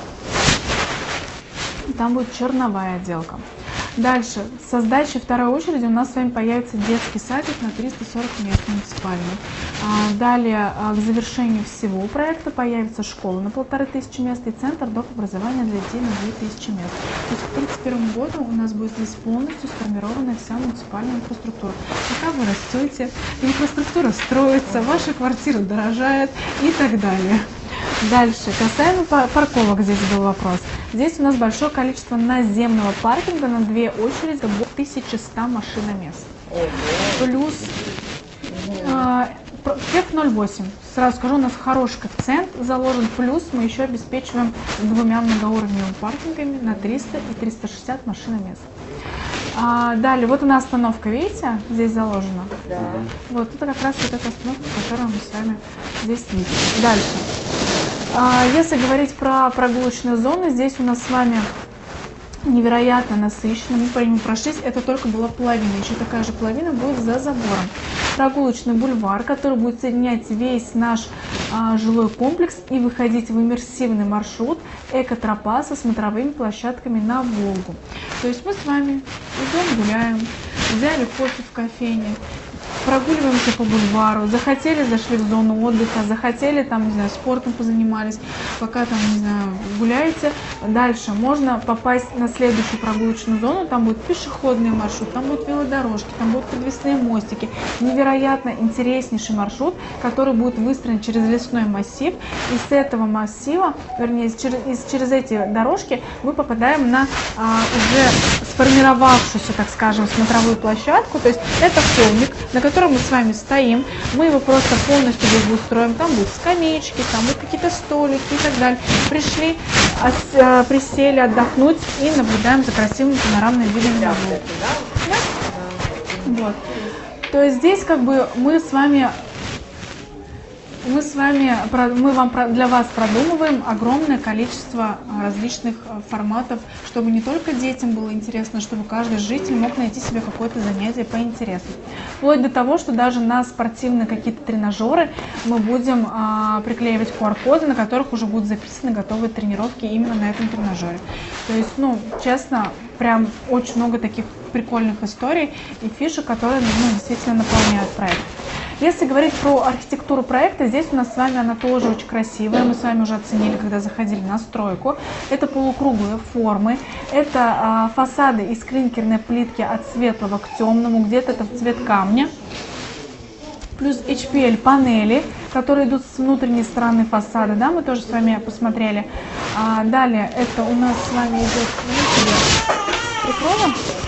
Там будет черновая отделка. Дальше, со сдачей второй очереди у нас с вами появится детский садик на триста сорок мест муниципальный. А, далее, а, к завершению всего проекта появится школа на полторы тысячи мест и центр доп. Образования для детей на две тысячи мест. То есть к тридцать первому году у нас будет здесь полностью сформированная вся муниципальная инфраструктура. Пока вы растете, инфраструктура строится, ваша квартира дорожает и так далее. Дальше, касаемо парковок, здесь был вопрос. Здесь у нас большое количество наземного паркинга на две очереди, тысяча сто машиномест. Плюс э, эф ноль восемь. Сразу скажу, у нас хороший коэффициент заложен, плюс мы еще обеспечиваем двумя многоуровневыми паркингами на триста и триста шестьдесят машиномест. А, далее, вот у нас остановка, видите, здесь заложена. Да. Вот это как раз вот эта остановка, которую мы с вами здесь видим. Дальше. А, если говорить про прогулочные зоны, здесь у нас с вами невероятно насыщенно. Мы по нему прошлись, это только была половина, еще такая же половина будет за забором. Прогулочный бульвар, который будет соединять весь наш а, жилой комплекс и выходить в иммерсивный маршрут экотропа со смотровыми площадками на Волгу. То есть мы с вами идем гуляем, взяли кофе в кофейне, прогуливаемся по бульвару, захотели, зашли в зону отдыха, захотели, там, не знаю, спортом позанимались, пока там, не знаю, гуляете. Дальше можно попасть на следующую прогулочную зону, там будет пешеходный маршрут, там будут велодорожки, там будут подвесные мостики. Невероятно интереснейший маршрут, который будет выстроен через лесной массив. И с этого массива, вернее, через, через эти дорожки мы попадаем на а, уже сформировавшуюся, так скажем, смотровую площадку. То есть это холмик, на котором мы с вами стоим, мы его просто полностью благоустроим, там будут скамеечки, там будут какие-то столики и так далее. Пришли, от, э, присели отдохнуть и наблюдаем за красивым панорамным видом на Волгу. Да? Вот. То есть здесь как бы мы с вами Мы с вами, мы вам, для вас продумываем огромное количество различных форматов, чтобы не только детям было интересно, чтобы каждый житель мог найти себе какое-то занятие по интересам. Вплоть до того, что даже на спортивные какие-то тренажеры мы будем а, приклеивать ку ар коды, на которых уже будут записаны готовые тренировки именно на этом тренажере. То есть, ну, честно, прям очень много таких прикольных историй и фишек, которые, ну, действительно наполняют проект. Если говорить про архитектуру проекта, здесь у нас с вами она тоже очень красивая. Мы с вами уже оценили, когда заходили на стройку. Это полукруглые формы, это а, фасады из клинкерной плитки от светлого к темному, где-то это в цвет камня. Плюс эйч пи эл панели, которые идут с внутренней стороны фасада, да, мы тоже с вами посмотрели. А, далее это у нас с вами идет, прикроем.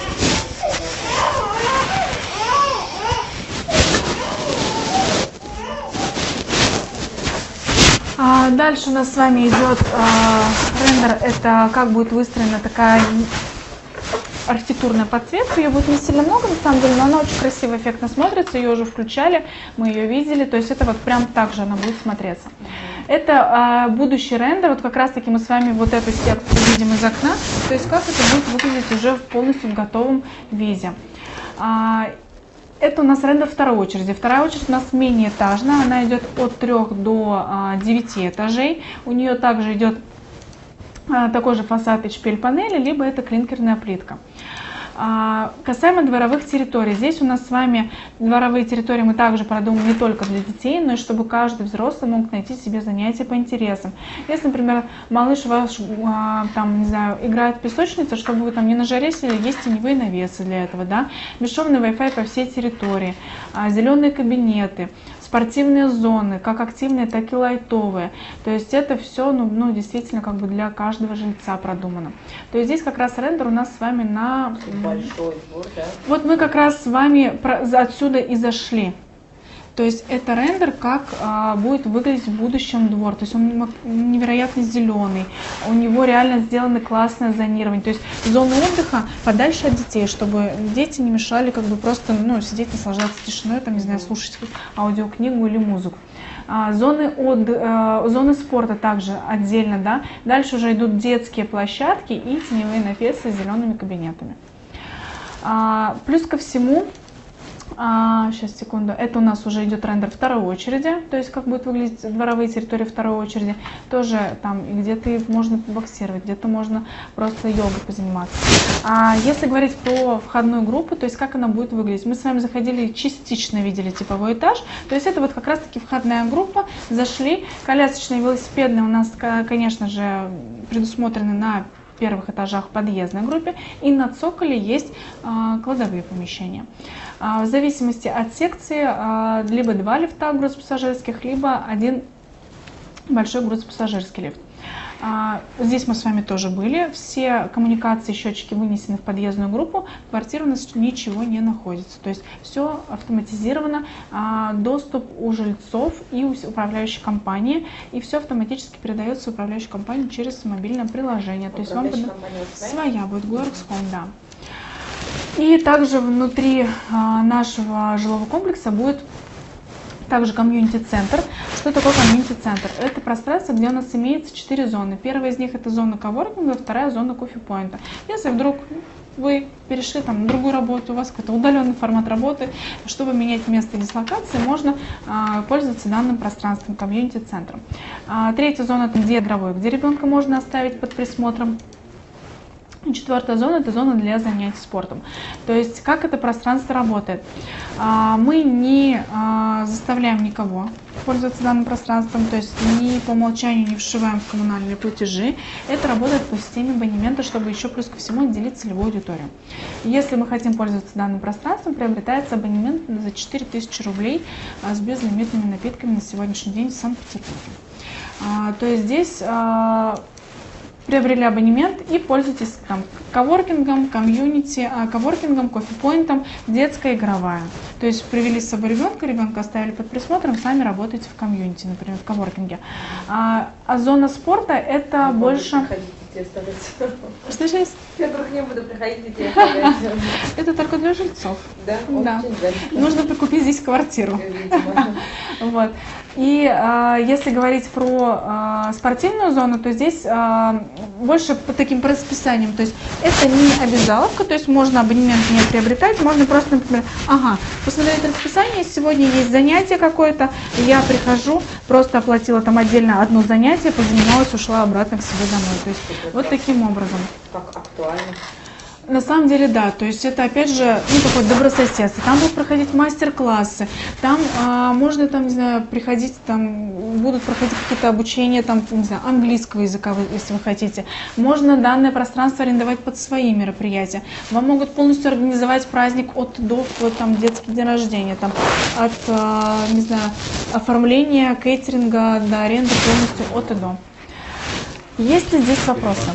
А дальше у нас с вами идет а, рендер, это как будет выстроена такая архитектурная подсветка. Ее будет не сильно много, на самом деле, но она очень красиво, эффектно смотрится. Ее уже включали, мы ее видели, то есть это вот прям так же она будет смотреться. Это а, будущий рендер, вот как раз таки мы с вами вот эту секцию видим из окна, то есть как это будет выглядеть уже в полностью в готовом виде. А, Это у нас рендер второй очереди. Вторая очередь у нас мини-этажная, она идет от трёх до а, девяти этажей. У нее также идет а, такой же фасад эйч пи эл панели, либо это клинкерная плитка. А, касаемо дворовых территорий, здесь у нас с вами дворовые территории мы также продумали не только для детей, но и чтобы каждый взрослый мог найти себе занятия по интересам. Если, например, малыш ваш, а, там, не знаю, играет в песочнице, чтобы вы там не на жаре сидели, есть теневые навесы для этого, да, бесшовный Wi-Fi по всей территории, а, зеленые кабинеты, спортивные зоны, как активные, так и лайтовые. То есть это все, ну, ну, действительно, как бы для каждого жильца продумано. То есть здесь как раз рендер у нас с вами на... Большой двор, да? Вот мы как раз с вами отсюда и зашли. То есть это рендер, как а, будет выглядеть в будущем двор. То есть он невероятно зеленый, у него реально сделано классное зонирование. То есть зона отдыха подальше от детей, чтобы дети не мешали как бы просто, ну, сидеть, наслаждаться тишиной, там, не знаю, слушать аудиокнигу или музыку. А, зоны, от, а, зоны спорта также отдельно, да. Дальше уже идут детские площадки и теневые навесы с зелеными кабинетами. А, плюс ко всему, А, сейчас, секунду. Это у нас уже идет рендер второй очереди, то есть как будут выглядеть дворовые территории второй очереди. Тоже там где-то можно боксировать, где-то можно просто йогой позаниматься. А если говорить про входную группу, то есть как она будет выглядеть. Мы с вами заходили, частично видели типовой этаж, то есть это вот как раз таки входная группа. Зашли, колясочные, велосипедные у нас, конечно же, предусмотрены на первых этажах подъездной группе, и на цоколе есть а, кладовые помещения. А, в зависимости от секции а, либо два лифта грузопассажирских, либо один большой грузопассажирский лифт. А, здесь мы с вами тоже были, все коммуникации, счетчики вынесены в подъездную группу, в квартире у нас ничего не находится, то есть все автоматизировано, а, доступ у жильцов и у управляющей компании, и все автоматически передается в управляющую компанию через мобильное приложение, то есть вам под... своя будет Gorexhome, да. И также внутри а, нашего жилого комплекса будет Также комьюнити-центр. Что такое комьюнити-центр? Это пространство, где у нас имеется четыре зоны. Первая из них это зона коворкинга, вторая зона кофе-поинта. Если вдруг вы перешли там, на другую работу, у вас какой-то удаленный формат работы, чтобы менять место дислокации, можно а, пользоваться данным пространством, комьюнити-центром. А, третья зона это где игровой, где ребенка можно оставить под присмотром. Четвертая зона – это зона для занятий спортом. То есть, как это пространство работает? Мы не заставляем никого пользоваться данным пространством, то есть ни по умолчанию не вшиваем в коммунальные платежи. Это работает по системе абонемента, чтобы еще плюс ко всему отделить целевую аудиторию. Если мы хотим пользоваться данным пространством, приобретается абонемент за четыре тысячи рублей с безлимитными напитками на сегодняшний день в Санкт-Петербурге. То есть здесь приобрели абонемент и пользуйтесь там коворкингом, комьюнити, коворкингом, кофе-поинтом, детская, игровая. То есть привели с собой ребенка, ребенка оставили под присмотром, сами работаете в комьюнити, например, в коворкинге. А, а зона спорта это не больше... Что сейчас? Я вдруг не буду приходить, детей оставлять. Это только для жильцов. Да? Да. Нужно прикупить здесь квартиру. Вот. И э, если говорить про э, спортивную зону, то здесь э, больше по таким по расписаниям. То есть это не обязаловка, то есть можно абонемент не приобретать, можно просто, например, ага, посмотреть расписание, сегодня есть занятие какое-то, я прихожу, просто оплатила там отдельно одно занятие, позанималась, ушла обратно к себе домой. То есть вот таким образом. Как актуально. На самом деле, да, то есть это опять же, ну, такое добрососедство. Там будут проходить мастер-классы, там а, можно, там, не знаю, приходить, там будут проходить какие-то обучения, там, не знаю, английского языка, если вы хотите. Можно данное пространство арендовать под свои мероприятия. Вам могут полностью организовать праздник от до, вот, там, детский день рождения, там, от, а, не знаю, оформления, кейтеринга до аренды полностью от и до. Есть ли здесь вопросы?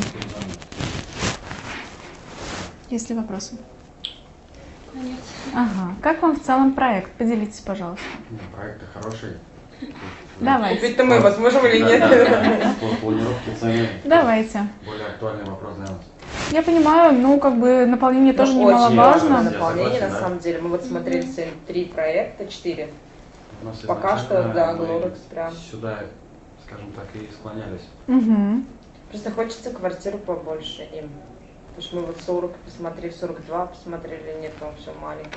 Есть ли вопросы? Нет. Ага. Как вам в целом проект? Поделитесь, пожалуйста. Проект хороший. Давайте. Купить-то мы вас можем или нет? По планировке цены. Давайте. Более актуальный вопрос для нас. Я понимаю, ну, как бы наполнение тоже Ну, очень немаловажно. важно наполнение, Я согласен, на да. самом деле. Мы вот смотрели сегодня три проекта, четыре. У нас Пока что, изначально да, мы Глорекс прям. Сюда, скажем так, и склонялись. Угу. Просто хочется квартиру побольше им. Потому что мы вот сорок посмотрели, сорок два посмотрели, нет, там все маленькое.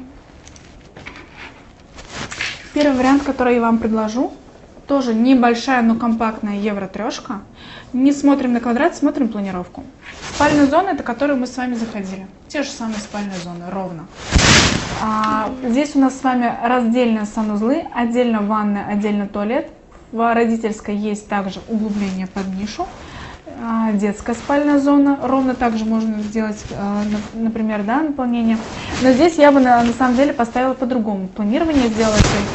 Первый вариант, который я вам предложу, тоже небольшая, но компактная евро-трешка. Не смотрим на квадрат, смотрим планировку. Спальная зона, это которую мы с вами заходили. Те же самые спальные зоны, ровно. А, здесь у нас с вами раздельные санузлы, отдельно ванная, отдельно туалет. В родительской есть также углубление под нишу. А, детская спальная зона, ровно так же можно сделать, а, например, да, наполнение. Но здесь я бы на, на самом деле поставила по-другому. Планирование сделала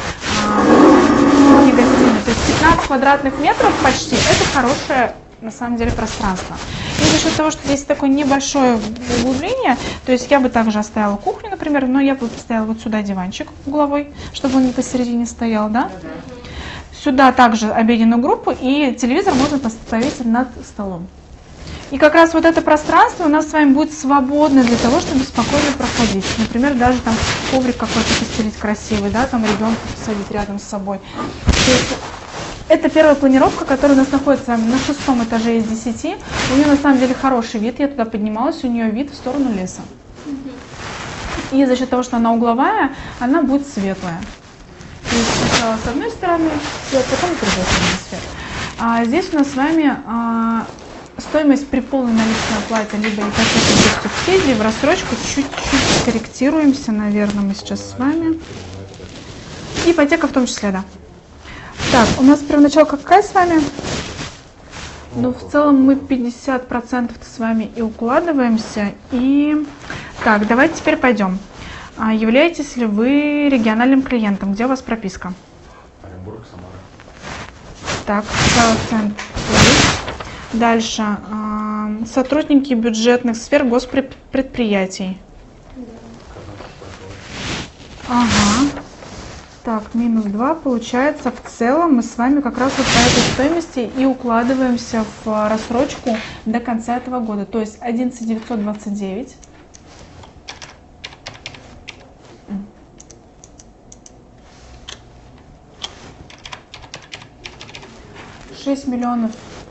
а, негативно. То есть пятнадцать квадратных метров почти, это хорошее на самом деле пространство. И за счет того, что здесь такое небольшое углубление, то есть я бы также оставила кухню, например, но я бы поставила вот сюда диванчик угловой, чтобы он не посередине стоял, да? Сюда также обеденную группу, и телевизор можно поставить над столом. И как раз вот это пространство у нас с вами будет свободно для того, чтобы спокойно проходить. Например, даже там коврик какой-то постелить красивый, да, там ребенка посадить рядом с собой. То есть это первая планировка, которая у нас находится на шестом этаже из десяти. У нее на самом деле хороший вид, я туда поднималась, у нее вид в сторону леса. И за счет того, что она угловая, она будет светлая. То есть сначала с одной стороны свет, потом с другой стороны свет. А здесь у нас с вами а, стоимость при полной наличной оплате, либо ипотеки без субсидий, в рассрочку чуть-чуть скорректируемся, наверное, мы сейчас с вами. Ипотека в том числе, да. Так, у нас первоначал какая с вами? Ну, в целом мы пятьдесят процентов с вами и укладываемся. И так, давайте теперь пойдем. А являетесь ли вы региональным клиентом? Где у вас прописка? Оренбург, Самара. Так, центр. Дальше. А, сотрудники бюджетных сфер госпредприятий. Ага. Так, минус два. Получается, в целом мы с вами как раз вот по этой стоимости и укладываемся в рассрочку до конца этого года. То есть одиннадцать тысяч девятьсот двадцать девять. шесть миллионов.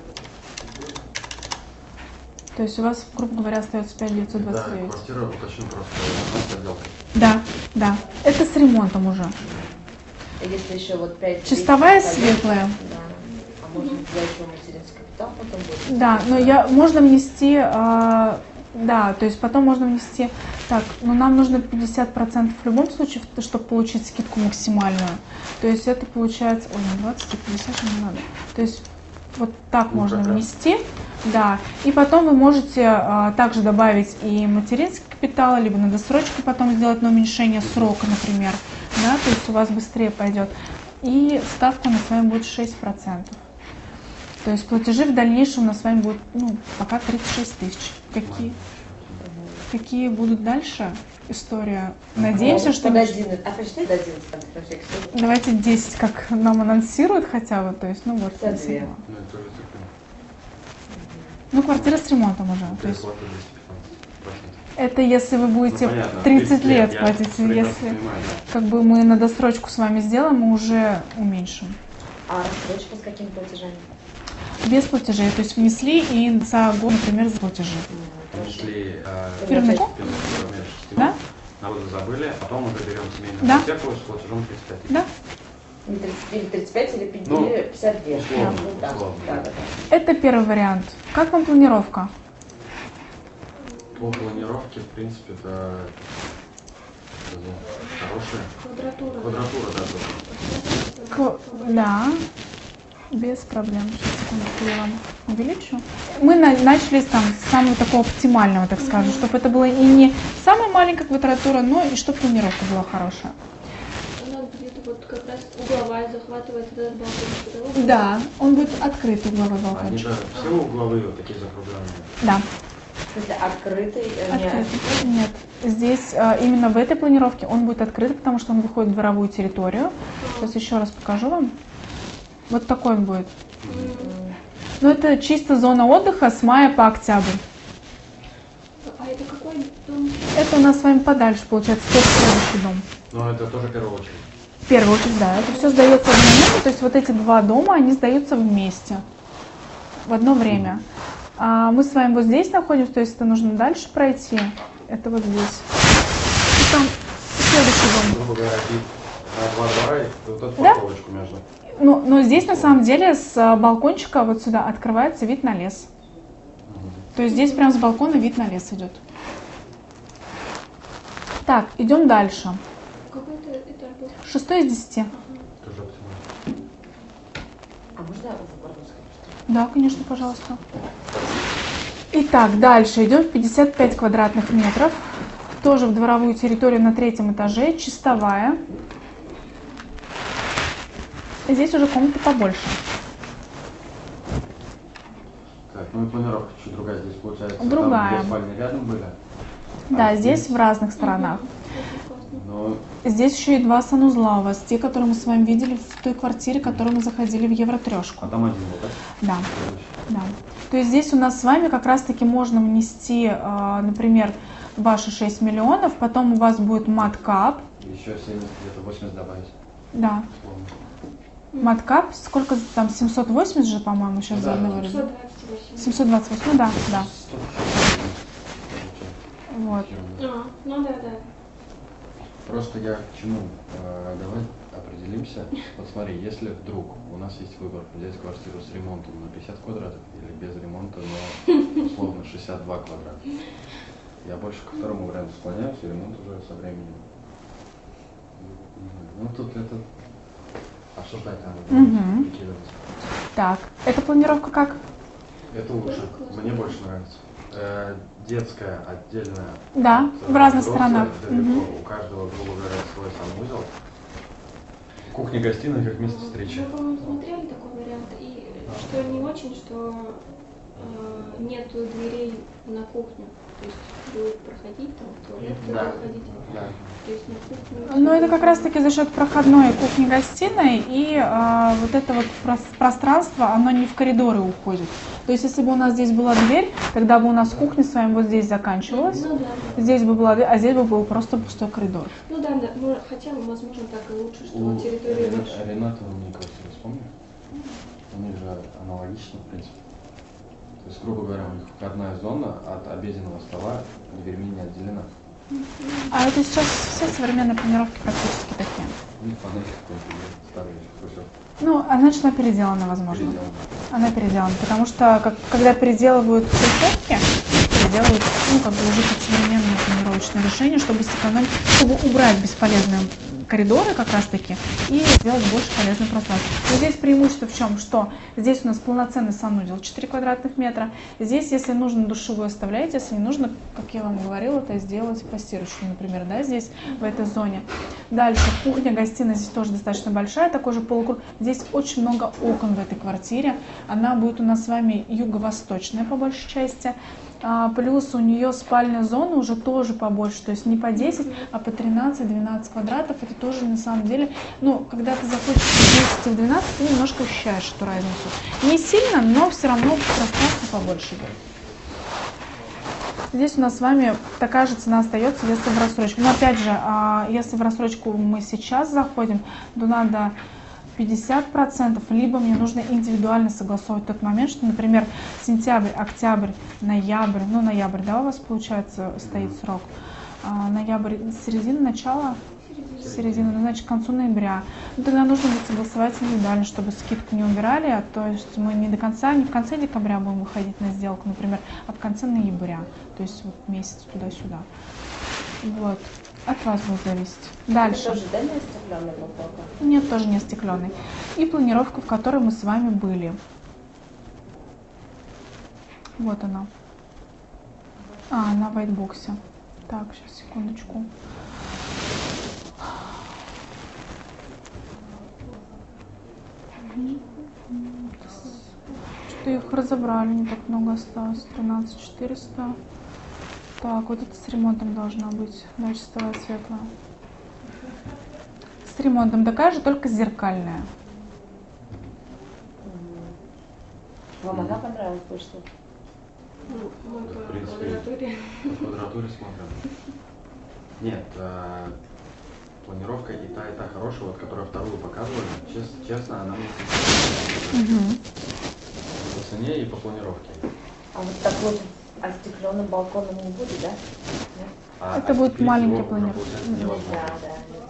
То есть у вас, грубо говоря, остается пять тысяч девятьсот двадцать девять. Да, квартира, уточню просто, у нас отделка. Да, да. Это с ремонтом уже. А если еще вот пять... Чистовая, десять, светлая. Да. А может быть, еще материнский капитал потом будет? Да, но я, можно внести, а, да, то есть потом можно внести, так, но нам нужно пятьдесят процентов в любом случае, чтобы получить скидку максимальную. То есть это получается, ой, не двадцать, а пятьдесят не надо. То есть вот так Ну, можно как раз. внести, да. И потом вы можете а, также добавить и материнский капитал, либо на досрочку потом сделать на уменьшение срока, например, да, то есть у вас быстрее пойдет. И ставка у нас с вами будет шесть процентов. То есть платежи в дальнейшем у нас с вами будут, ну, пока тридцать шесть тысяч. Какие, какие будут дальше история? Надеемся, что... Под одиннадцать. А прочитай до одиннадцати, там, на всякий случай. Давайте десять, как нам анонсируют хотя бы, то есть, ну вот. За две. Ну, это уже такое. Ну, квартира с ремонтом уже. То есть, Переплата двести пятнадцать процентов. это если вы будете Ну, понятно, тридцать лет я платить, прекрасно если понимаю, да. как бы мы на досрочку с вами сделаем, мы уже уменьшим. А рассрочка с какими платежами? Без Без платежей, то есть внесли и за год, например, за платежи. Нашли э, Первоначально? Да? народу забыли, а потом уже берем семейную Да. ипотеку с платежом тридцать пять тысяч. Да? Не тридцать, или тридцать пять, или пятьдесят, Ну, пятьдесят две. условно, Ну, да, условно, да, да. да, да. Это первый вариант. Как вам планировка? По планировке, в принципе, это ну, хорошая Квадратура. квадратура, да, тоже. К- Да, без проблем. Сейчас, секундочку, я вам увеличу. Мы на- начали там с самого такого оптимального, так скажем, чтобы это было и не самая маленькая квадратура, но и чтобы планировка была хорошая. Она где-то вот как раз угловая захватывает этот балкончик, да? Да, он будет открытый угловой Они балкончик. же все угловые вот такие закругленные. Да, В смысле, открытый, э, не открытый. Нет, здесь а, именно в этой планировке он будет открытый, потому что он выходит в дворовую территорию. Сейчас еще раз покажу вам. Вот такой он будет. Но это чисто зона отдыха с мая по октябрь. А это какой дом? Это у нас с вами подальше, получается, тот следующий дом. Но это тоже в первую очередь. В первую очередь, да, это все сдается одновременно, то есть вот эти два дома, они сдаются вместе, в одно время. А мы с вами вот здесь находимся, то есть это нужно дальше пройти, это вот здесь. И там следующий дом. Грубо говоря, вид на два двора и вот эту Да? парковочку между. Ну, но здесь на самом деле с а, балкончика вот сюда открывается вид на лес. То есть здесь прям с балкона вид на лес идет. Так, идем дальше. Какой это этаж был? Шестой из десяти. Тоже оптимально. А можно вопрос сказать? Да, конечно, пожалуйста. Итак, дальше идем пятьдесят пять квадратных метров. Тоже в дворовую территорию на третьем этаже, чистовая. Здесь уже комнаты побольше. Так, ну и планировка чуть другая здесь получается. Другая. Там две спальни рядом были. Да, А здесь в разных сторонах. Очень классно. Ну, Здесь еще и два санузла у вас, те, которые мы с вами видели в той квартире, в которой мы заходили в Евротрешку. а там один вот, так? Да, да. То есть здесь у нас с вами как раз-таки можно внести, э, например, ваши шесть миллионов, потом у вас будет маткап, Еще семьдесят, где-то восемьдесят добавить. да, Условно. маткап, сколько там, семьсот восемьдесят же, по-моему, сейчас Да, заодно да. выразили. сто двадцать восемь. семьсот двадцать восемь, ну да, да, сто вот. А, ну да, да. Просто я к чему? Э, давай определимся. Вот смотри, если вдруг у нас есть выбор взять квартиру с ремонтом на пятьдесят квадратов или без ремонта, но условно шестьдесят два квадрата. Я больше ко второму варианту склоняюсь, и ремонт уже со временем. Не знаю. Ну тут это обсуждать надо, Мгм. прикидывать. Так, эта планировка как? Это лучше. Тоже классно. Мне больше нравится. Э, детская отдельная. Да, от, в э, разных взрослая, сторонах. далеко. Мгм. У каждого, грубо говоря, свой санузел. Кухня-гостиная как место встречи. Мы, по-моему, смотрели такой вариант, и что не очень, что э, нету дверей на кухню. То есть будет проходить там в туалет, Да. проходить. Да. То есть на кухню. Ну, это как раз-таки за счет проходной кухни-гостиной, и а, вот это вот прос- пространство, оно не в коридоры уходит. То есть, если бы у нас здесь была дверь, тогда бы у нас кухня с вами вот здесь заканчивалась, Ну да, да. здесь бы была дверь, а здесь бы был просто пустой коридор. Ну да, да. Ну, хотя, возможно, так и лучше, что У территория Рена- больше. Рената мне квартиру вспомнил? У них же аналогично, в принципе. То есть, грубо говоря, у них входная зона от обеденного стола дверьми не отделена. А это сейчас все современные планировки практически такие. У них панель какой-то старый, все. Ну, а значит, она переделана, возможно. Переделано. Она переделана, потому что как, когда переделывают площадки, переделывают, ну, как бы уже под современное планировочное решение, чтобы сэкономить, чтобы убрать бесполезные коридоры как раз таки и сделать больше полезного пространства. Но здесь преимущество в чем? Что здесь у нас полноценный санузел четыре квадратных метра. Здесь, если нужно, душевую оставляете, если не нужно, как я вам говорила, это сделать постирочную, например, да, здесь, в этой зоне. Дальше, кухня, гостиная здесь тоже достаточно большая, такой же полукруг. Здесь очень много окон в этой квартире. Она будет у нас с вами юго-восточная по большей части. А, плюс у нее спальная зона уже тоже побольше, то есть не по десять, а по тринадцать-двенадцать квадратов. Это тоже на самом деле, ну, когда ты заходишь в десять и в двенадцать, ты немножко ощущаешь эту разницу. Не сильно, но все равно пространство побольше будет. Здесь у нас с вами такая же цена остается, если в рассрочку. Но опять же, а, если в рассрочку мы сейчас заходим, то надо пятьдесят процентов, либо мне нужно индивидуально согласовывать тот момент, что, например, сентябрь, октябрь, ноябрь, ну, ноябрь, да, у вас, получается, стоит срок, а, ноябрь, середина, начало, середина, ну, значит, к концу ноября. Ну, тогда нужно будет согласовать индивидуально, чтобы скидку не убирали, а то есть мы не до конца, не в конце декабря будем выходить на сделку, например, а в конце ноября, то есть вот месяц туда-сюда. Вот. От вас будет зависеть. Дальше. Это тоже, да, не остекленный балкон? Нет, тоже не остекленный. И планировка, в которой мы с вами были. Вот она. А, на вайтбоксе. Так, сейчас, секундочку. Что-то их разобрали, не так много осталось. тринадцать четыреста. Так, вот это с ремонтом должна быть. Дальше стала светлая. С ремонтом такая же, только зеркальная. Вам она понравилась больше? Ну, мы В по принципе, квадратуре. По квадратуре смотрим. Нет, э, планировка и та, и та хорошая, вот которую вторую показывали, чес- честно, она мне Угу. по цене и по планировке. А вот такой остекленным балконом не будет, да? Нет? А Это будет остеклить маленький его уже, планер. получается, Мгм. невозможно. Да, да, нельзя.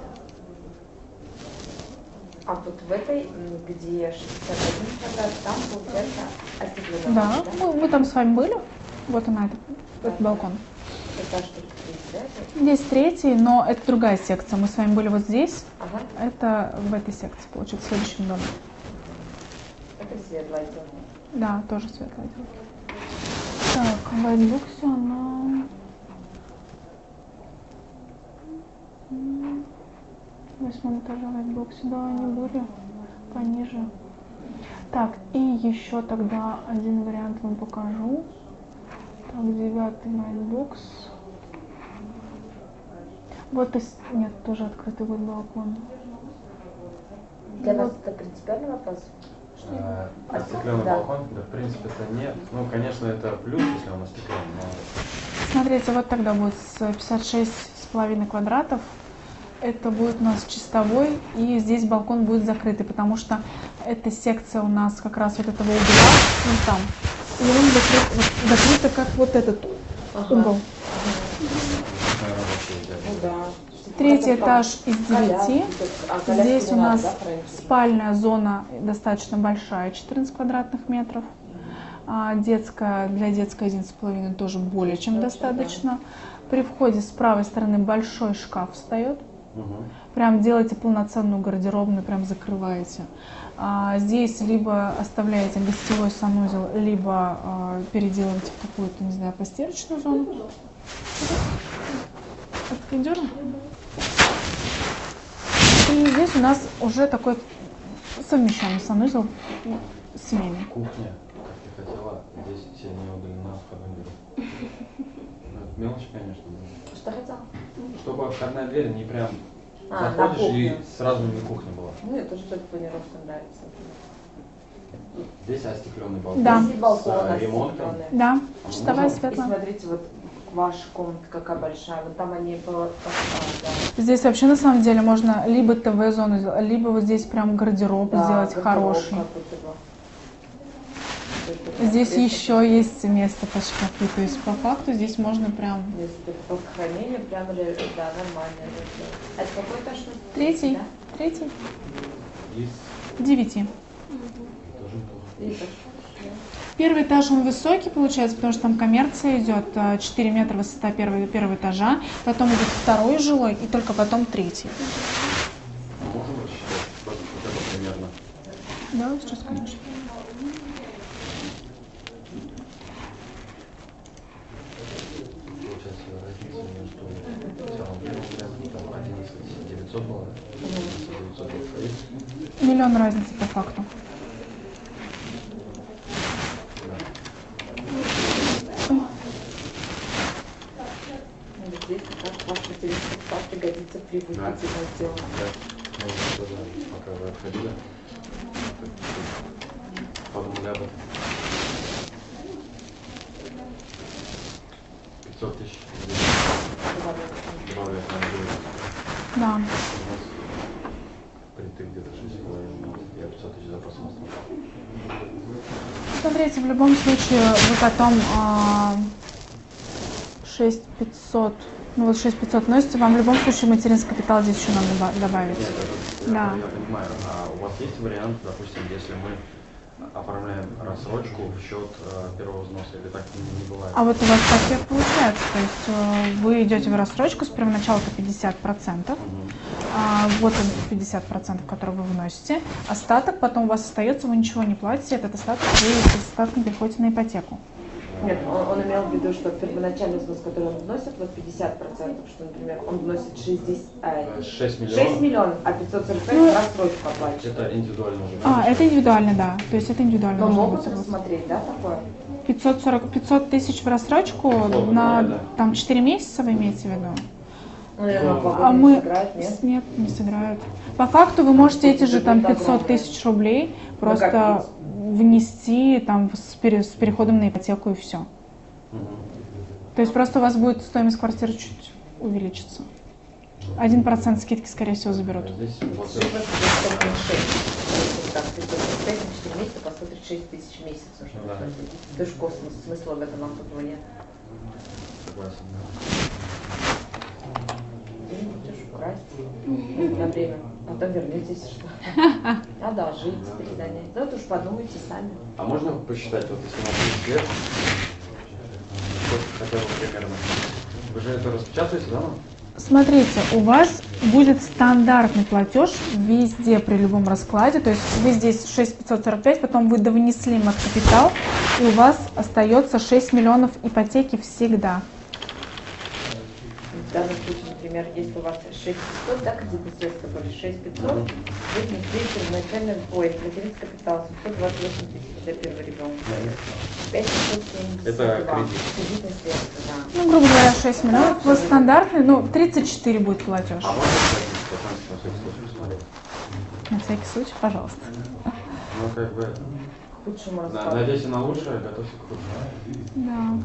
А вот в этой, м, где шестьдесят один квадрат, там получается остекленный. Да, мы, мы там с вами были. Вот она, этот, этот балкон. Этаж только третий, да? это? Здесь третий, но это другая секция. Мы с вами были вот здесь. Ага, Это в этой секции, получается, в следующем доме. это светлая зона. Да, тоже светлая отделка. Так, в вайтбоксе она... М, В восьмом этаже вайтбоксе, да, они были пониже. Так, и еще тогда один вариант вам покажу. Так, девятый вайтбокс. Вот, из- нет, тоже открытый вот балкон. Для вас Вот. это принципиальный вопрос? Э, Остекленный Да. балкон, да, в принципе, это нет. Ну, конечно, это плюс, если он остеклен, но Смотрите, вот тогда будет с пятьдесят шесть с половиной квадратов. Это будет у нас чистовой, и здесь балкон будет закрытый, потому что эта секция у нас как раз вот этого угла, вон там. И он закрыт, вот, закрыто как вот этот Ага. угол. наверное, вообще идеально. Ну да. Третий Как-то этаж там из девяти. коляски, а коляски Здесь не у надо, нас да, проехать? спальная зона достаточно большая, четырнадцать квадратных метров. А детская, для детской один с половиной тоже более чем Очень, достаточно. При входе с правой стороны большой шкаф встает. Мгм. Прям делаете полноценную гардеробную, прям закрываете. А, здесь либо оставляете гостевой санузел, либо а, переделываете в какую-то, не знаю, постирочную зону. Отойдем. И здесь у нас уже такой совмещенный санузел семейный. Кухня, как ты хотела, здесь сильнее удалена входной дверь. Ну, это мелочь, конечно. но Что хотел? Чтобы входная дверь не прям А, на заходишь и кухню. сразу не кухня была. Ну, это тоже только планировка нравится. Здесь остекленный балкон Да. Здесь и балкон с э, ремонтом. остекленный. Да, А чистовая, можно- И светлая. смотрите, вот ваша комната какая большая? Вот там они по... по- а, да. Здесь вообще на самом деле можно либо ТВ-зону сделать, либо вот здесь прям гардероб Да, сделать гардероб хороший. как будто бы. Здесь Если- еще есть место под шкафы, то есть по факту здесь можно прям... Если под хранение, прям, ре- да, нормально. А это какой этаж? Третий, Да? третий, Из девяти. тоже неплохо. И этаж. Первый этаж он высокий получается, потому что там коммерция идет, а, четыре метра высота первого, первого этажа, потом идет второй жилой и только потом третий. Можно рассчитать хотя бы примерно? Да, сейчас, конечно. Получается разница между целым вариантом там одиннадцать девятьсот было, одиннадцать девятьсот есть. Миллион разницы по факту. Вот здесь как раз ваш материнский склад пригодится при выходе Да. на сделку. Да. Ну, вот тоже, пока вы отходили, подумали об этом. пятьсот тысяч добавляют на бюджет. Да. Притык где-то шесть с половиной, я пятьсот тысяч запасом оставил. Смотрите, в любом случае вы потом а, шесть пятьсот, ну вот шесть пятьсот носите, вам в любом случае материнский капитал здесь еще надо доба- добавить. Нет, это, Да. я понимаю. А у вас есть вариант, допустим, если мы оформляем рассрочку в счет э, первого взноса, или так не, не бывает? А вот у вас так и получается, то есть э, вы идете в рассрочку с первоначала-то пятьдесят процентов, Мгм. а, вот он пятьдесят процентов, которые вы вносите, остаток потом у вас остается, вы ничего не платите, этот остаток вы с остатком переходите на ипотеку. Нет, он, он имел в виду, что первоначальный взнос, который он вносит, вот пятьдесят процентов, что, например, он вносит шестьдесят, а, шесть миллионов. шесть миллионов, а пятьсот сорок пять Ну, рассрочку оплачивает. Это индивидуально уже. А, это индивидуально, да, то есть это индивидуально Но должно могут быть у вас. рассмотреть, да, такое? пятьсот сорок, пятьсот тысяч в рассрочку Условно на говоря, да. там четыре месяца, вы имеете в виду? Ну, наверное, А погода А не мы... сыграет, нет? Нет, не сыграют. По факту вы можете эти же там пятьсот тысяч рублей просто Накопить. внести там с, пере- с переходом на ипотеку и все. Мгм. То есть просто у вас будет стоимость квартиры чуть увеличиться. Один процент скидки, скорее всего, заберут. Здесь вот Что у вас будет сто тридцать шесть? Так, пятьсот сорок пять на четыре месяца по сто тридцать шесть тысяч в месяц нужно Да. платить. Это же космос, смысла в этом особого нет. согласен. Ты не будешь украсть на время, потом вернетесь, что надо жить, передание. Да, вот уж подумайте сами. А можно посчитать, вот если у нас есть лет, сколько хотя бы примерно? Вы же это распечатаете, да? нам? Смотрите, у вас будет стандартный платеж везде при любом раскладе. То есть вы здесь шесть пятьсот сорок пять, потом вы довнесли мат-капитал, и у вас остается шесть миллионов ипотеки всегда. В данном случае, например, если у вас шесть пятьсот, да, кредитные средства были шесть пятьсот, вы внесли первоначально, ой, материнский капитал семьсот двадцать восемь тысяч для первого ребенка. пять пятьсот семьдесят два. Это кредит. Кредитные средства, да. Ну, грубо говоря, шесть миллионов. Вот стандартный, ну, тридцать четыре будет платеж. А можно кстати, процентов на всякий случай посмотреть? На всякий случай, пожалуйста. Ну, как бы, К худшему на- раскладу. надейся на лучшее, готовься к худшему. Да.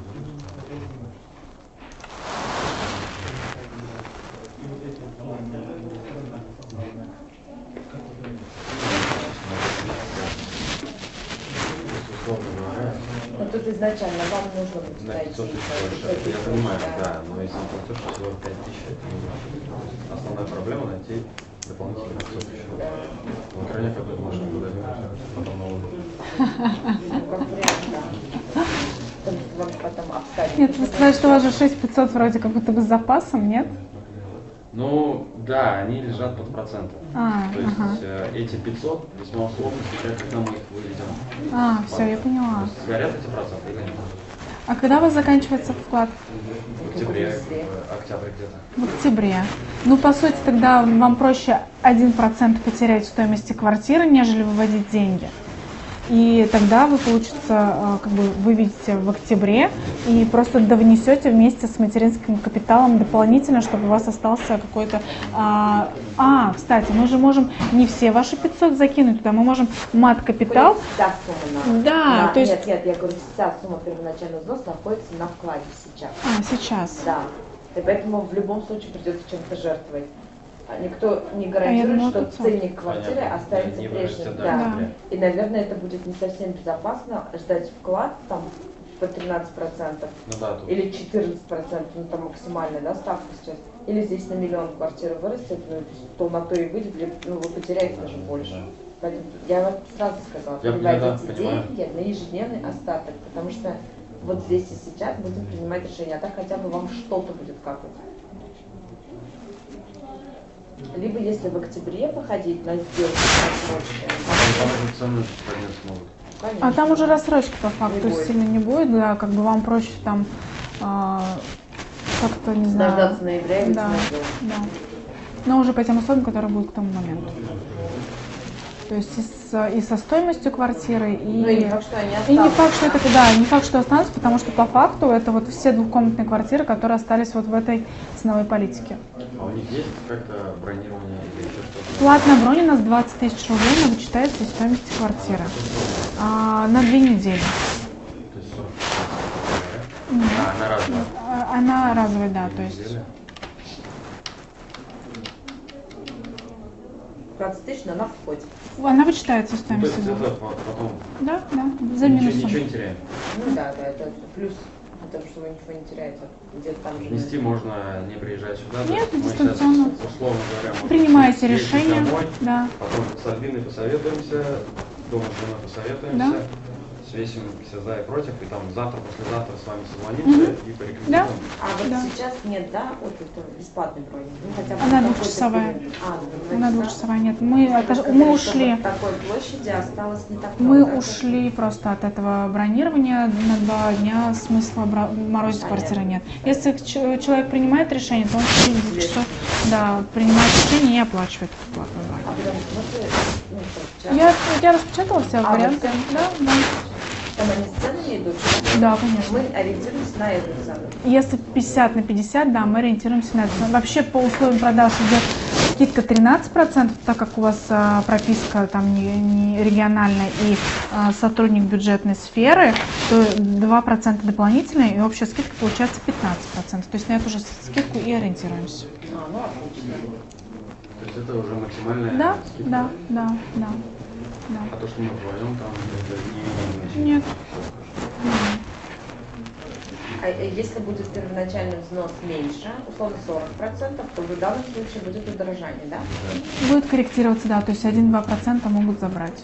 Условно говоря, Но тут изначально вам нужно будет на дойти. пятьсот тысяч больше. Я понимаю, да, но если он платеж всего пять тысяч, это не важно. Основная проблема найти дополнительные пятьсот тысяч. В Украине какую-то машину подойдем, потом на улицу. Ну, как вариант, да. Потому что вам потом обставить. Нет, вы сказали, что у вас же шесть пятьсот вроде как будто бы с запасом, нет? Ну, да, они лежат под процентом. А, То есть ага. э, эти пятьсот весьма условно, смотря когда мы их выведем. А, все, я То поняла. есть сгорят эти проценты или нет? А когда у вас заканчивается вклад? В октябре, в октябре где-то. В октябре. Ну, по сути, тогда вам проще один процент потерять в стоимости квартиры, нежели выводить деньги. И тогда вы, получится, а, как бы вы видите в октябре и просто довнесете вместе с материнским капиталом дополнительно, чтобы у вас остался какой-то... А, а, кстати, мы же можем не все ваши пятьсот закинуть туда, мы можем мат-капитал... Вся сумма на... Да, на- то есть... Нет, нет, я говорю, вся сумма первоначального взноса находится на вкладе сейчас. А, сейчас. Да. И поэтому в любом случае придется чем-то жертвовать. А никто не гарантирует, думала, что пятьсот. ценник квартиры Понятно. останется Не прежним. вырастет, Да. да, И, наверное, это будет не совсем безопасно ждать вклад там по тринадцать процентов Ну да, тут или четырнадцать процентов, ну там максимальная, да, ставка сейчас. Или здесь на миллион квартира вырастет, ну, то на то и выйдет, либо, ну, вы потеряете даже больше. Поэтому я вам сразу сказала, Я переводите понимаю, да, понимаю. деньги на ежедневный остаток, потому что вот здесь и сейчас будем принимать решение, а так хотя бы вам что-то будет капать. Либо если в октябре походить на сделку просроченную, там уже цены поднять смогут. конечно. А там уже рассрочки по факту Не будет. сильно не будет, да, как бы вам проще там а, как-то, не знаю... Дождаться ноября и Да, выйти на да. Но уже по тем условиям, которые будут к тому моменту. То есть и, с, и со стоимостью квартиры, и... Ну и не факт, что они И останутся. не факт, что это, да, не факт, что останутся, потому что по факту это вот все двухкомнатные квартиры, которые остались вот в этой ценовой политике. А у них есть как-то бронирование или еще что-то? Платная бронь у нас двадцать тысяч рублей, она вычитается из стоимости квартиры. А, на две недели. То есть сорок процентов, да? А, она разная. А, Она разовая, да, то есть. Неделя? двадцать тысяч, но она входит. Она вычитается из Ну, то стоимости. есть Да, это по- потом да, да, за ничего, минусом. ничего не теряем. Ну да, да, это плюс, потому что вы ничего не теряете. Где-то там же... Нести можно не приезжать сюда. то Нет, есть мы дистанционно. сейчас, условно говоря, можем Принимаете съездить решение. домой, Да. потом с Альбиной посоветуемся, дома с женой посоветуемся, Да. свесим все за и против, и там завтра, послезавтра с вами созвонимся и порекомендуем. Да. А вот Да. сейчас нет, да, вот это бесплатной брони? Ну, хотя бы Она какой-то двухчасовая. период. А, ну, Она значит, двухчасовая, нет. Мы, да. это ж- Вы мы сказали, что ушли. вот такой площади осталось не так Мы много. да? ушли просто от этого бронирования на два дня, смысла бра- морозить Понятно. квартиры нет. Если ч- человек принимает решение, то он в течение двух часов да, принимает решение и оплачивает платную бронь. А потому что, вот, ну, что, вчера Я, я распечатала все А, варианты. вы Да, да. там они с ценами идут? Да, конечно. Мы ориентируемся на эту цену. Если пятьдесят на пятьдесят, да, мы ориентируемся на это. Вообще по условиям продаж идет скидка тринадцать процентов, так как у вас а, прописка там не, не региональная и а, сотрудник бюджетной сферы, то два процента дополнительные и общая скидка получается пятнадцать процентов. То есть на эту же скидку и ориентируемся. А, ну отлично. То есть это уже максимальная Да, скидка. да, да, да, да. А то, что мы вдвоем там, это не, не Нет. А э, если будет первоначальный взнос меньше, условно сорок процентов, то в данном случае будет удорожание, да? Будет корректироваться, да, то есть один-два процента могут забрать.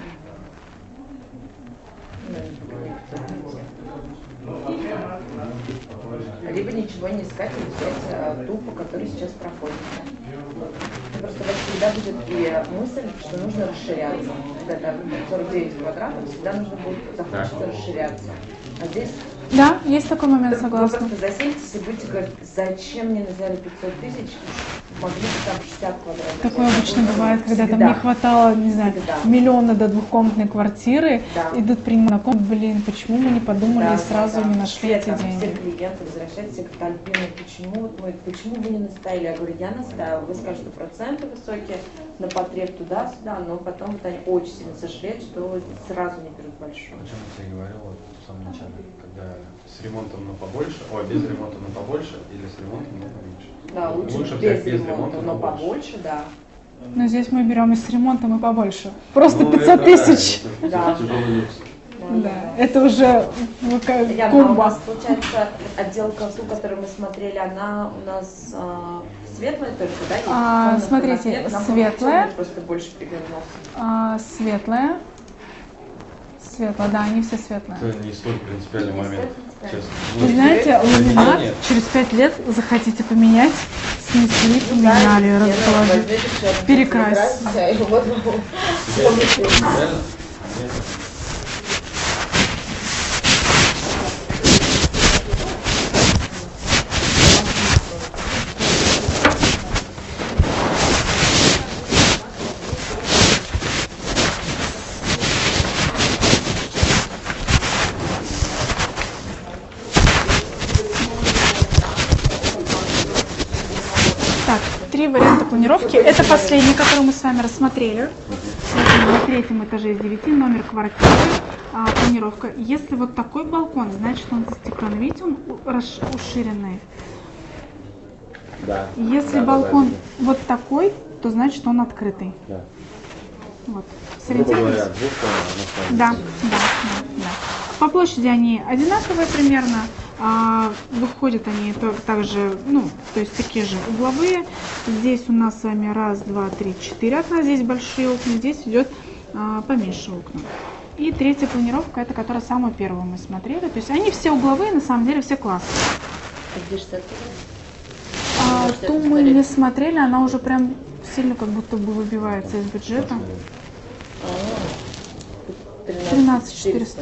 Либо ничего не искать и взять э, ту, по которой сейчас проходит. Просто у вас всегда будет и мысль, что нужно расширяться. Вот это сорок девять квадратов, всегда нужно будет захочется расширяться. А здесь Да, есть такой момент, вы согласна. просто засейтесь и будете говорить, зачем мне взяли пятьсот тысяч, могли бы там шестьдесят квадратов. Такое Это обычно будет бывает, когда там всегда. не хватало, не знаю, Всегда. миллиона до двухкомнатной квартиры, Да. идут принимать на комнату, блин, почему мы не подумали Да, и сразу да, не да. нашли Все эти там, деньги. Все клиенты возвращаются, все говорят, Альбина, почему, вот мы, почему вы не настояли? Я говорю, я настаиваю. Вы скажете, что проценты высокие, на потреб туда-сюда, но потом вот они очень сильно сожалеют, что сразу не берут большую. О чем я тебе говорил вот в самом начале, когда с ремонтом но побольше, ой, без ремонта но побольше или с ремонтом но поменьше. Да, лучше, Лучше без, взять без ремонта, ремонта, но но больше. побольше, да. Но здесь мы берем и с ремонтом и побольше. Просто Ну, пятьсот это, тысяч. Да, это Да. тяжелый люкс. Да, это уже ну, как Яна, а у комбо. нас, получается, отделка, ту, которую мы смотрели, она у нас а, светлая только, да? Есть А, комната смотрите, на свет, нам светлая. темный просто больше приглянулся. А, светлая. Светлая, да, они все светлые. Это не столь принципиальный Не момент, столь честно. Вы Ну, знаете, ничего ламинат нет. через пять лет захотите поменять, снесли, Ну да, поменяли, Лена, расположили. возьмете черный, перекрасить. перекрасите, и вот полностью. Реально? планировки. Это последний, который мы с вами рассмотрели. Это на третьем этаже из девяти, номер квартиры, а, планировка. Если вот такой балкон, значит он застеклен. Видите, он у- расш- уширенный. Да. Если Да, да, балкон да, вот такой, то значит он открытый. да. Вот. Грубо говоря, Сориентируйтесь? двухкомнатная. Да, да, да, да. По площади они одинаковые примерно. А, выходят они то- также, ну, то есть такие же угловые. Здесь у нас с вами раз, два, три, четыре окна. Здесь большие окна, здесь идет а, поменьше окна. И третья планировка, это которая самую первую мы смотрели. То есть они все угловые, на самом деле все классные. А где шестьдесят? А, Может, ту это мы смотрели? не смотрели, она уже прям сильно как будто бы выбивается из бюджета. тринадцать четыреста.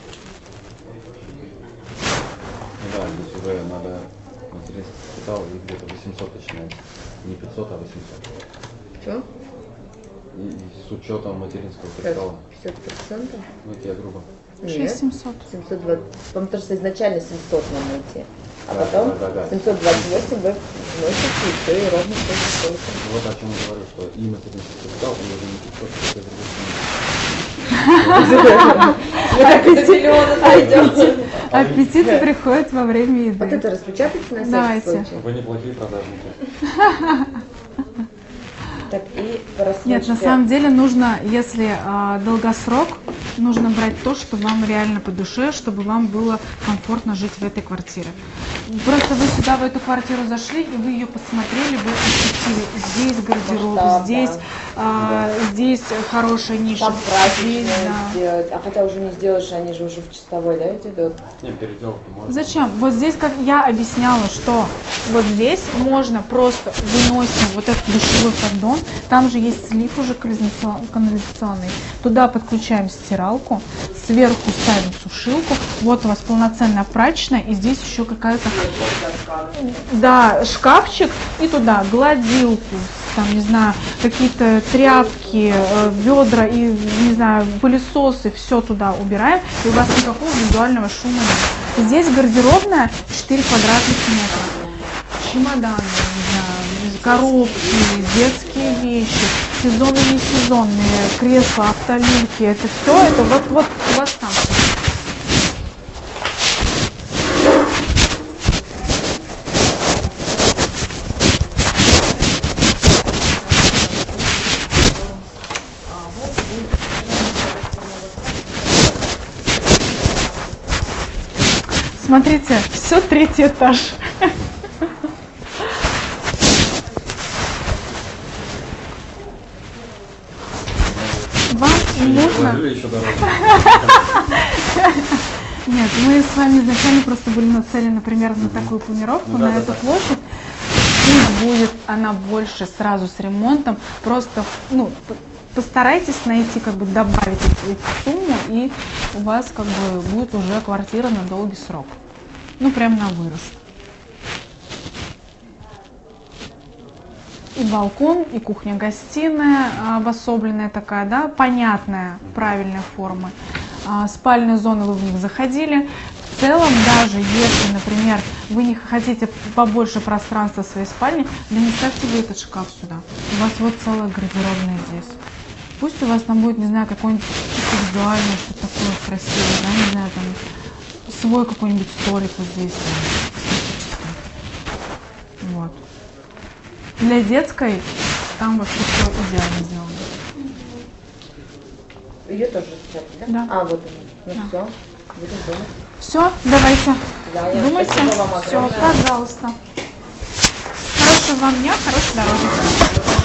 Ну да, здесь уже надо материнский капитал и где-то восемьсот начинать. Не пятьсот, а восемьсот. Что? И, и с учетом материнского капитала. пятьдесят процентов? Ну, это я грубо. шесть семьсот. семьсот двадцать. Потому что изначально семьсот нам найти. А Да, потом да, да, да. семьсот двадцать восемь вы вносите, и все, и ровно столько. Вот о чем я говорю, что и материнский капитал, и уже не пятьсот, а это Аппетит. Аппетиты приходят во время Вот еды. это распечатайте на Давайте. всякий случай. Вы неплохие продажники. Так, и по рассрочке. Нет, на самом деле нужно, если а, долгосрок, нужно брать то, что вам реально по душе, чтобы вам было комфортно жить в этой квартире. Просто вы сюда, в эту квартиру зашли, и вы ее посмотрели, вы ощутили, здесь гардероб, Масштаб, здесь, да. а, здесь хорошая ниша, Там здесь, прачечную да. сделать. А хотя уже не сделаешь, они же уже в чистовой, да, эти идут? Не, переделки можно. Зачем? Вот здесь, как я объясняла, что вот здесь можно просто выносим вот этот душевой поддон, там же есть слив уже канализацион- канализационный, туда подключаем стиралку, сверху ставим сушилку, вот у вас полноценная прачечная, и здесь еще какая-то, да, шкафчик, и туда гладилку, там, не знаю, какие-то тряпки, э, ведра и, не знаю, пылесосы, все туда убираем, и у вас никакого визуального шума нет. Здесь гардеробная четыре квадратных метра. Чемоданы, не знаю, коробки, детские вещи, сезонные, не сезонные, кресла, автолюки, это все, это вот, вот у вас там. Смотрите, все третий этаж. Вам нужно... Положили еще дороже. Нет, мы с вами изначально просто были нацелены примерно на такую планировку, Ну да, на да, эту да. площадь. Пусть будет она больше сразу с ремонтом. Просто, ну, п- постарайтесь найти, как бы добавить эту, эту сумму, и у вас как бы будет уже квартира на долгий срок. Ну, прям на вырост. И балкон, и кухня-гостиная а, обособленная такая, да, понятная, правильной формы. А, спальные зоны вы в них заходили. В целом, даже если, например, вы не хотите побольше пространства в своей спальне, да не ставьте вы этот шкаф сюда. У вас вот целая гардеробная здесь. Пусть у вас там будет, не знаю, какой-нибудь визуальный, что-то такое красивое, да, не знаю, там свой какой-нибудь столик вот здесь. Вот. Для детской там вообще все идеально сделано. Ее тоже распечатать, да? Да. А, вот она. Ну Да. все, будем думать. Все, давайте. Да, я Думайте. спасибо вам Все, огромное. пожалуйста. Хорошего вам дня, хорошей дороги.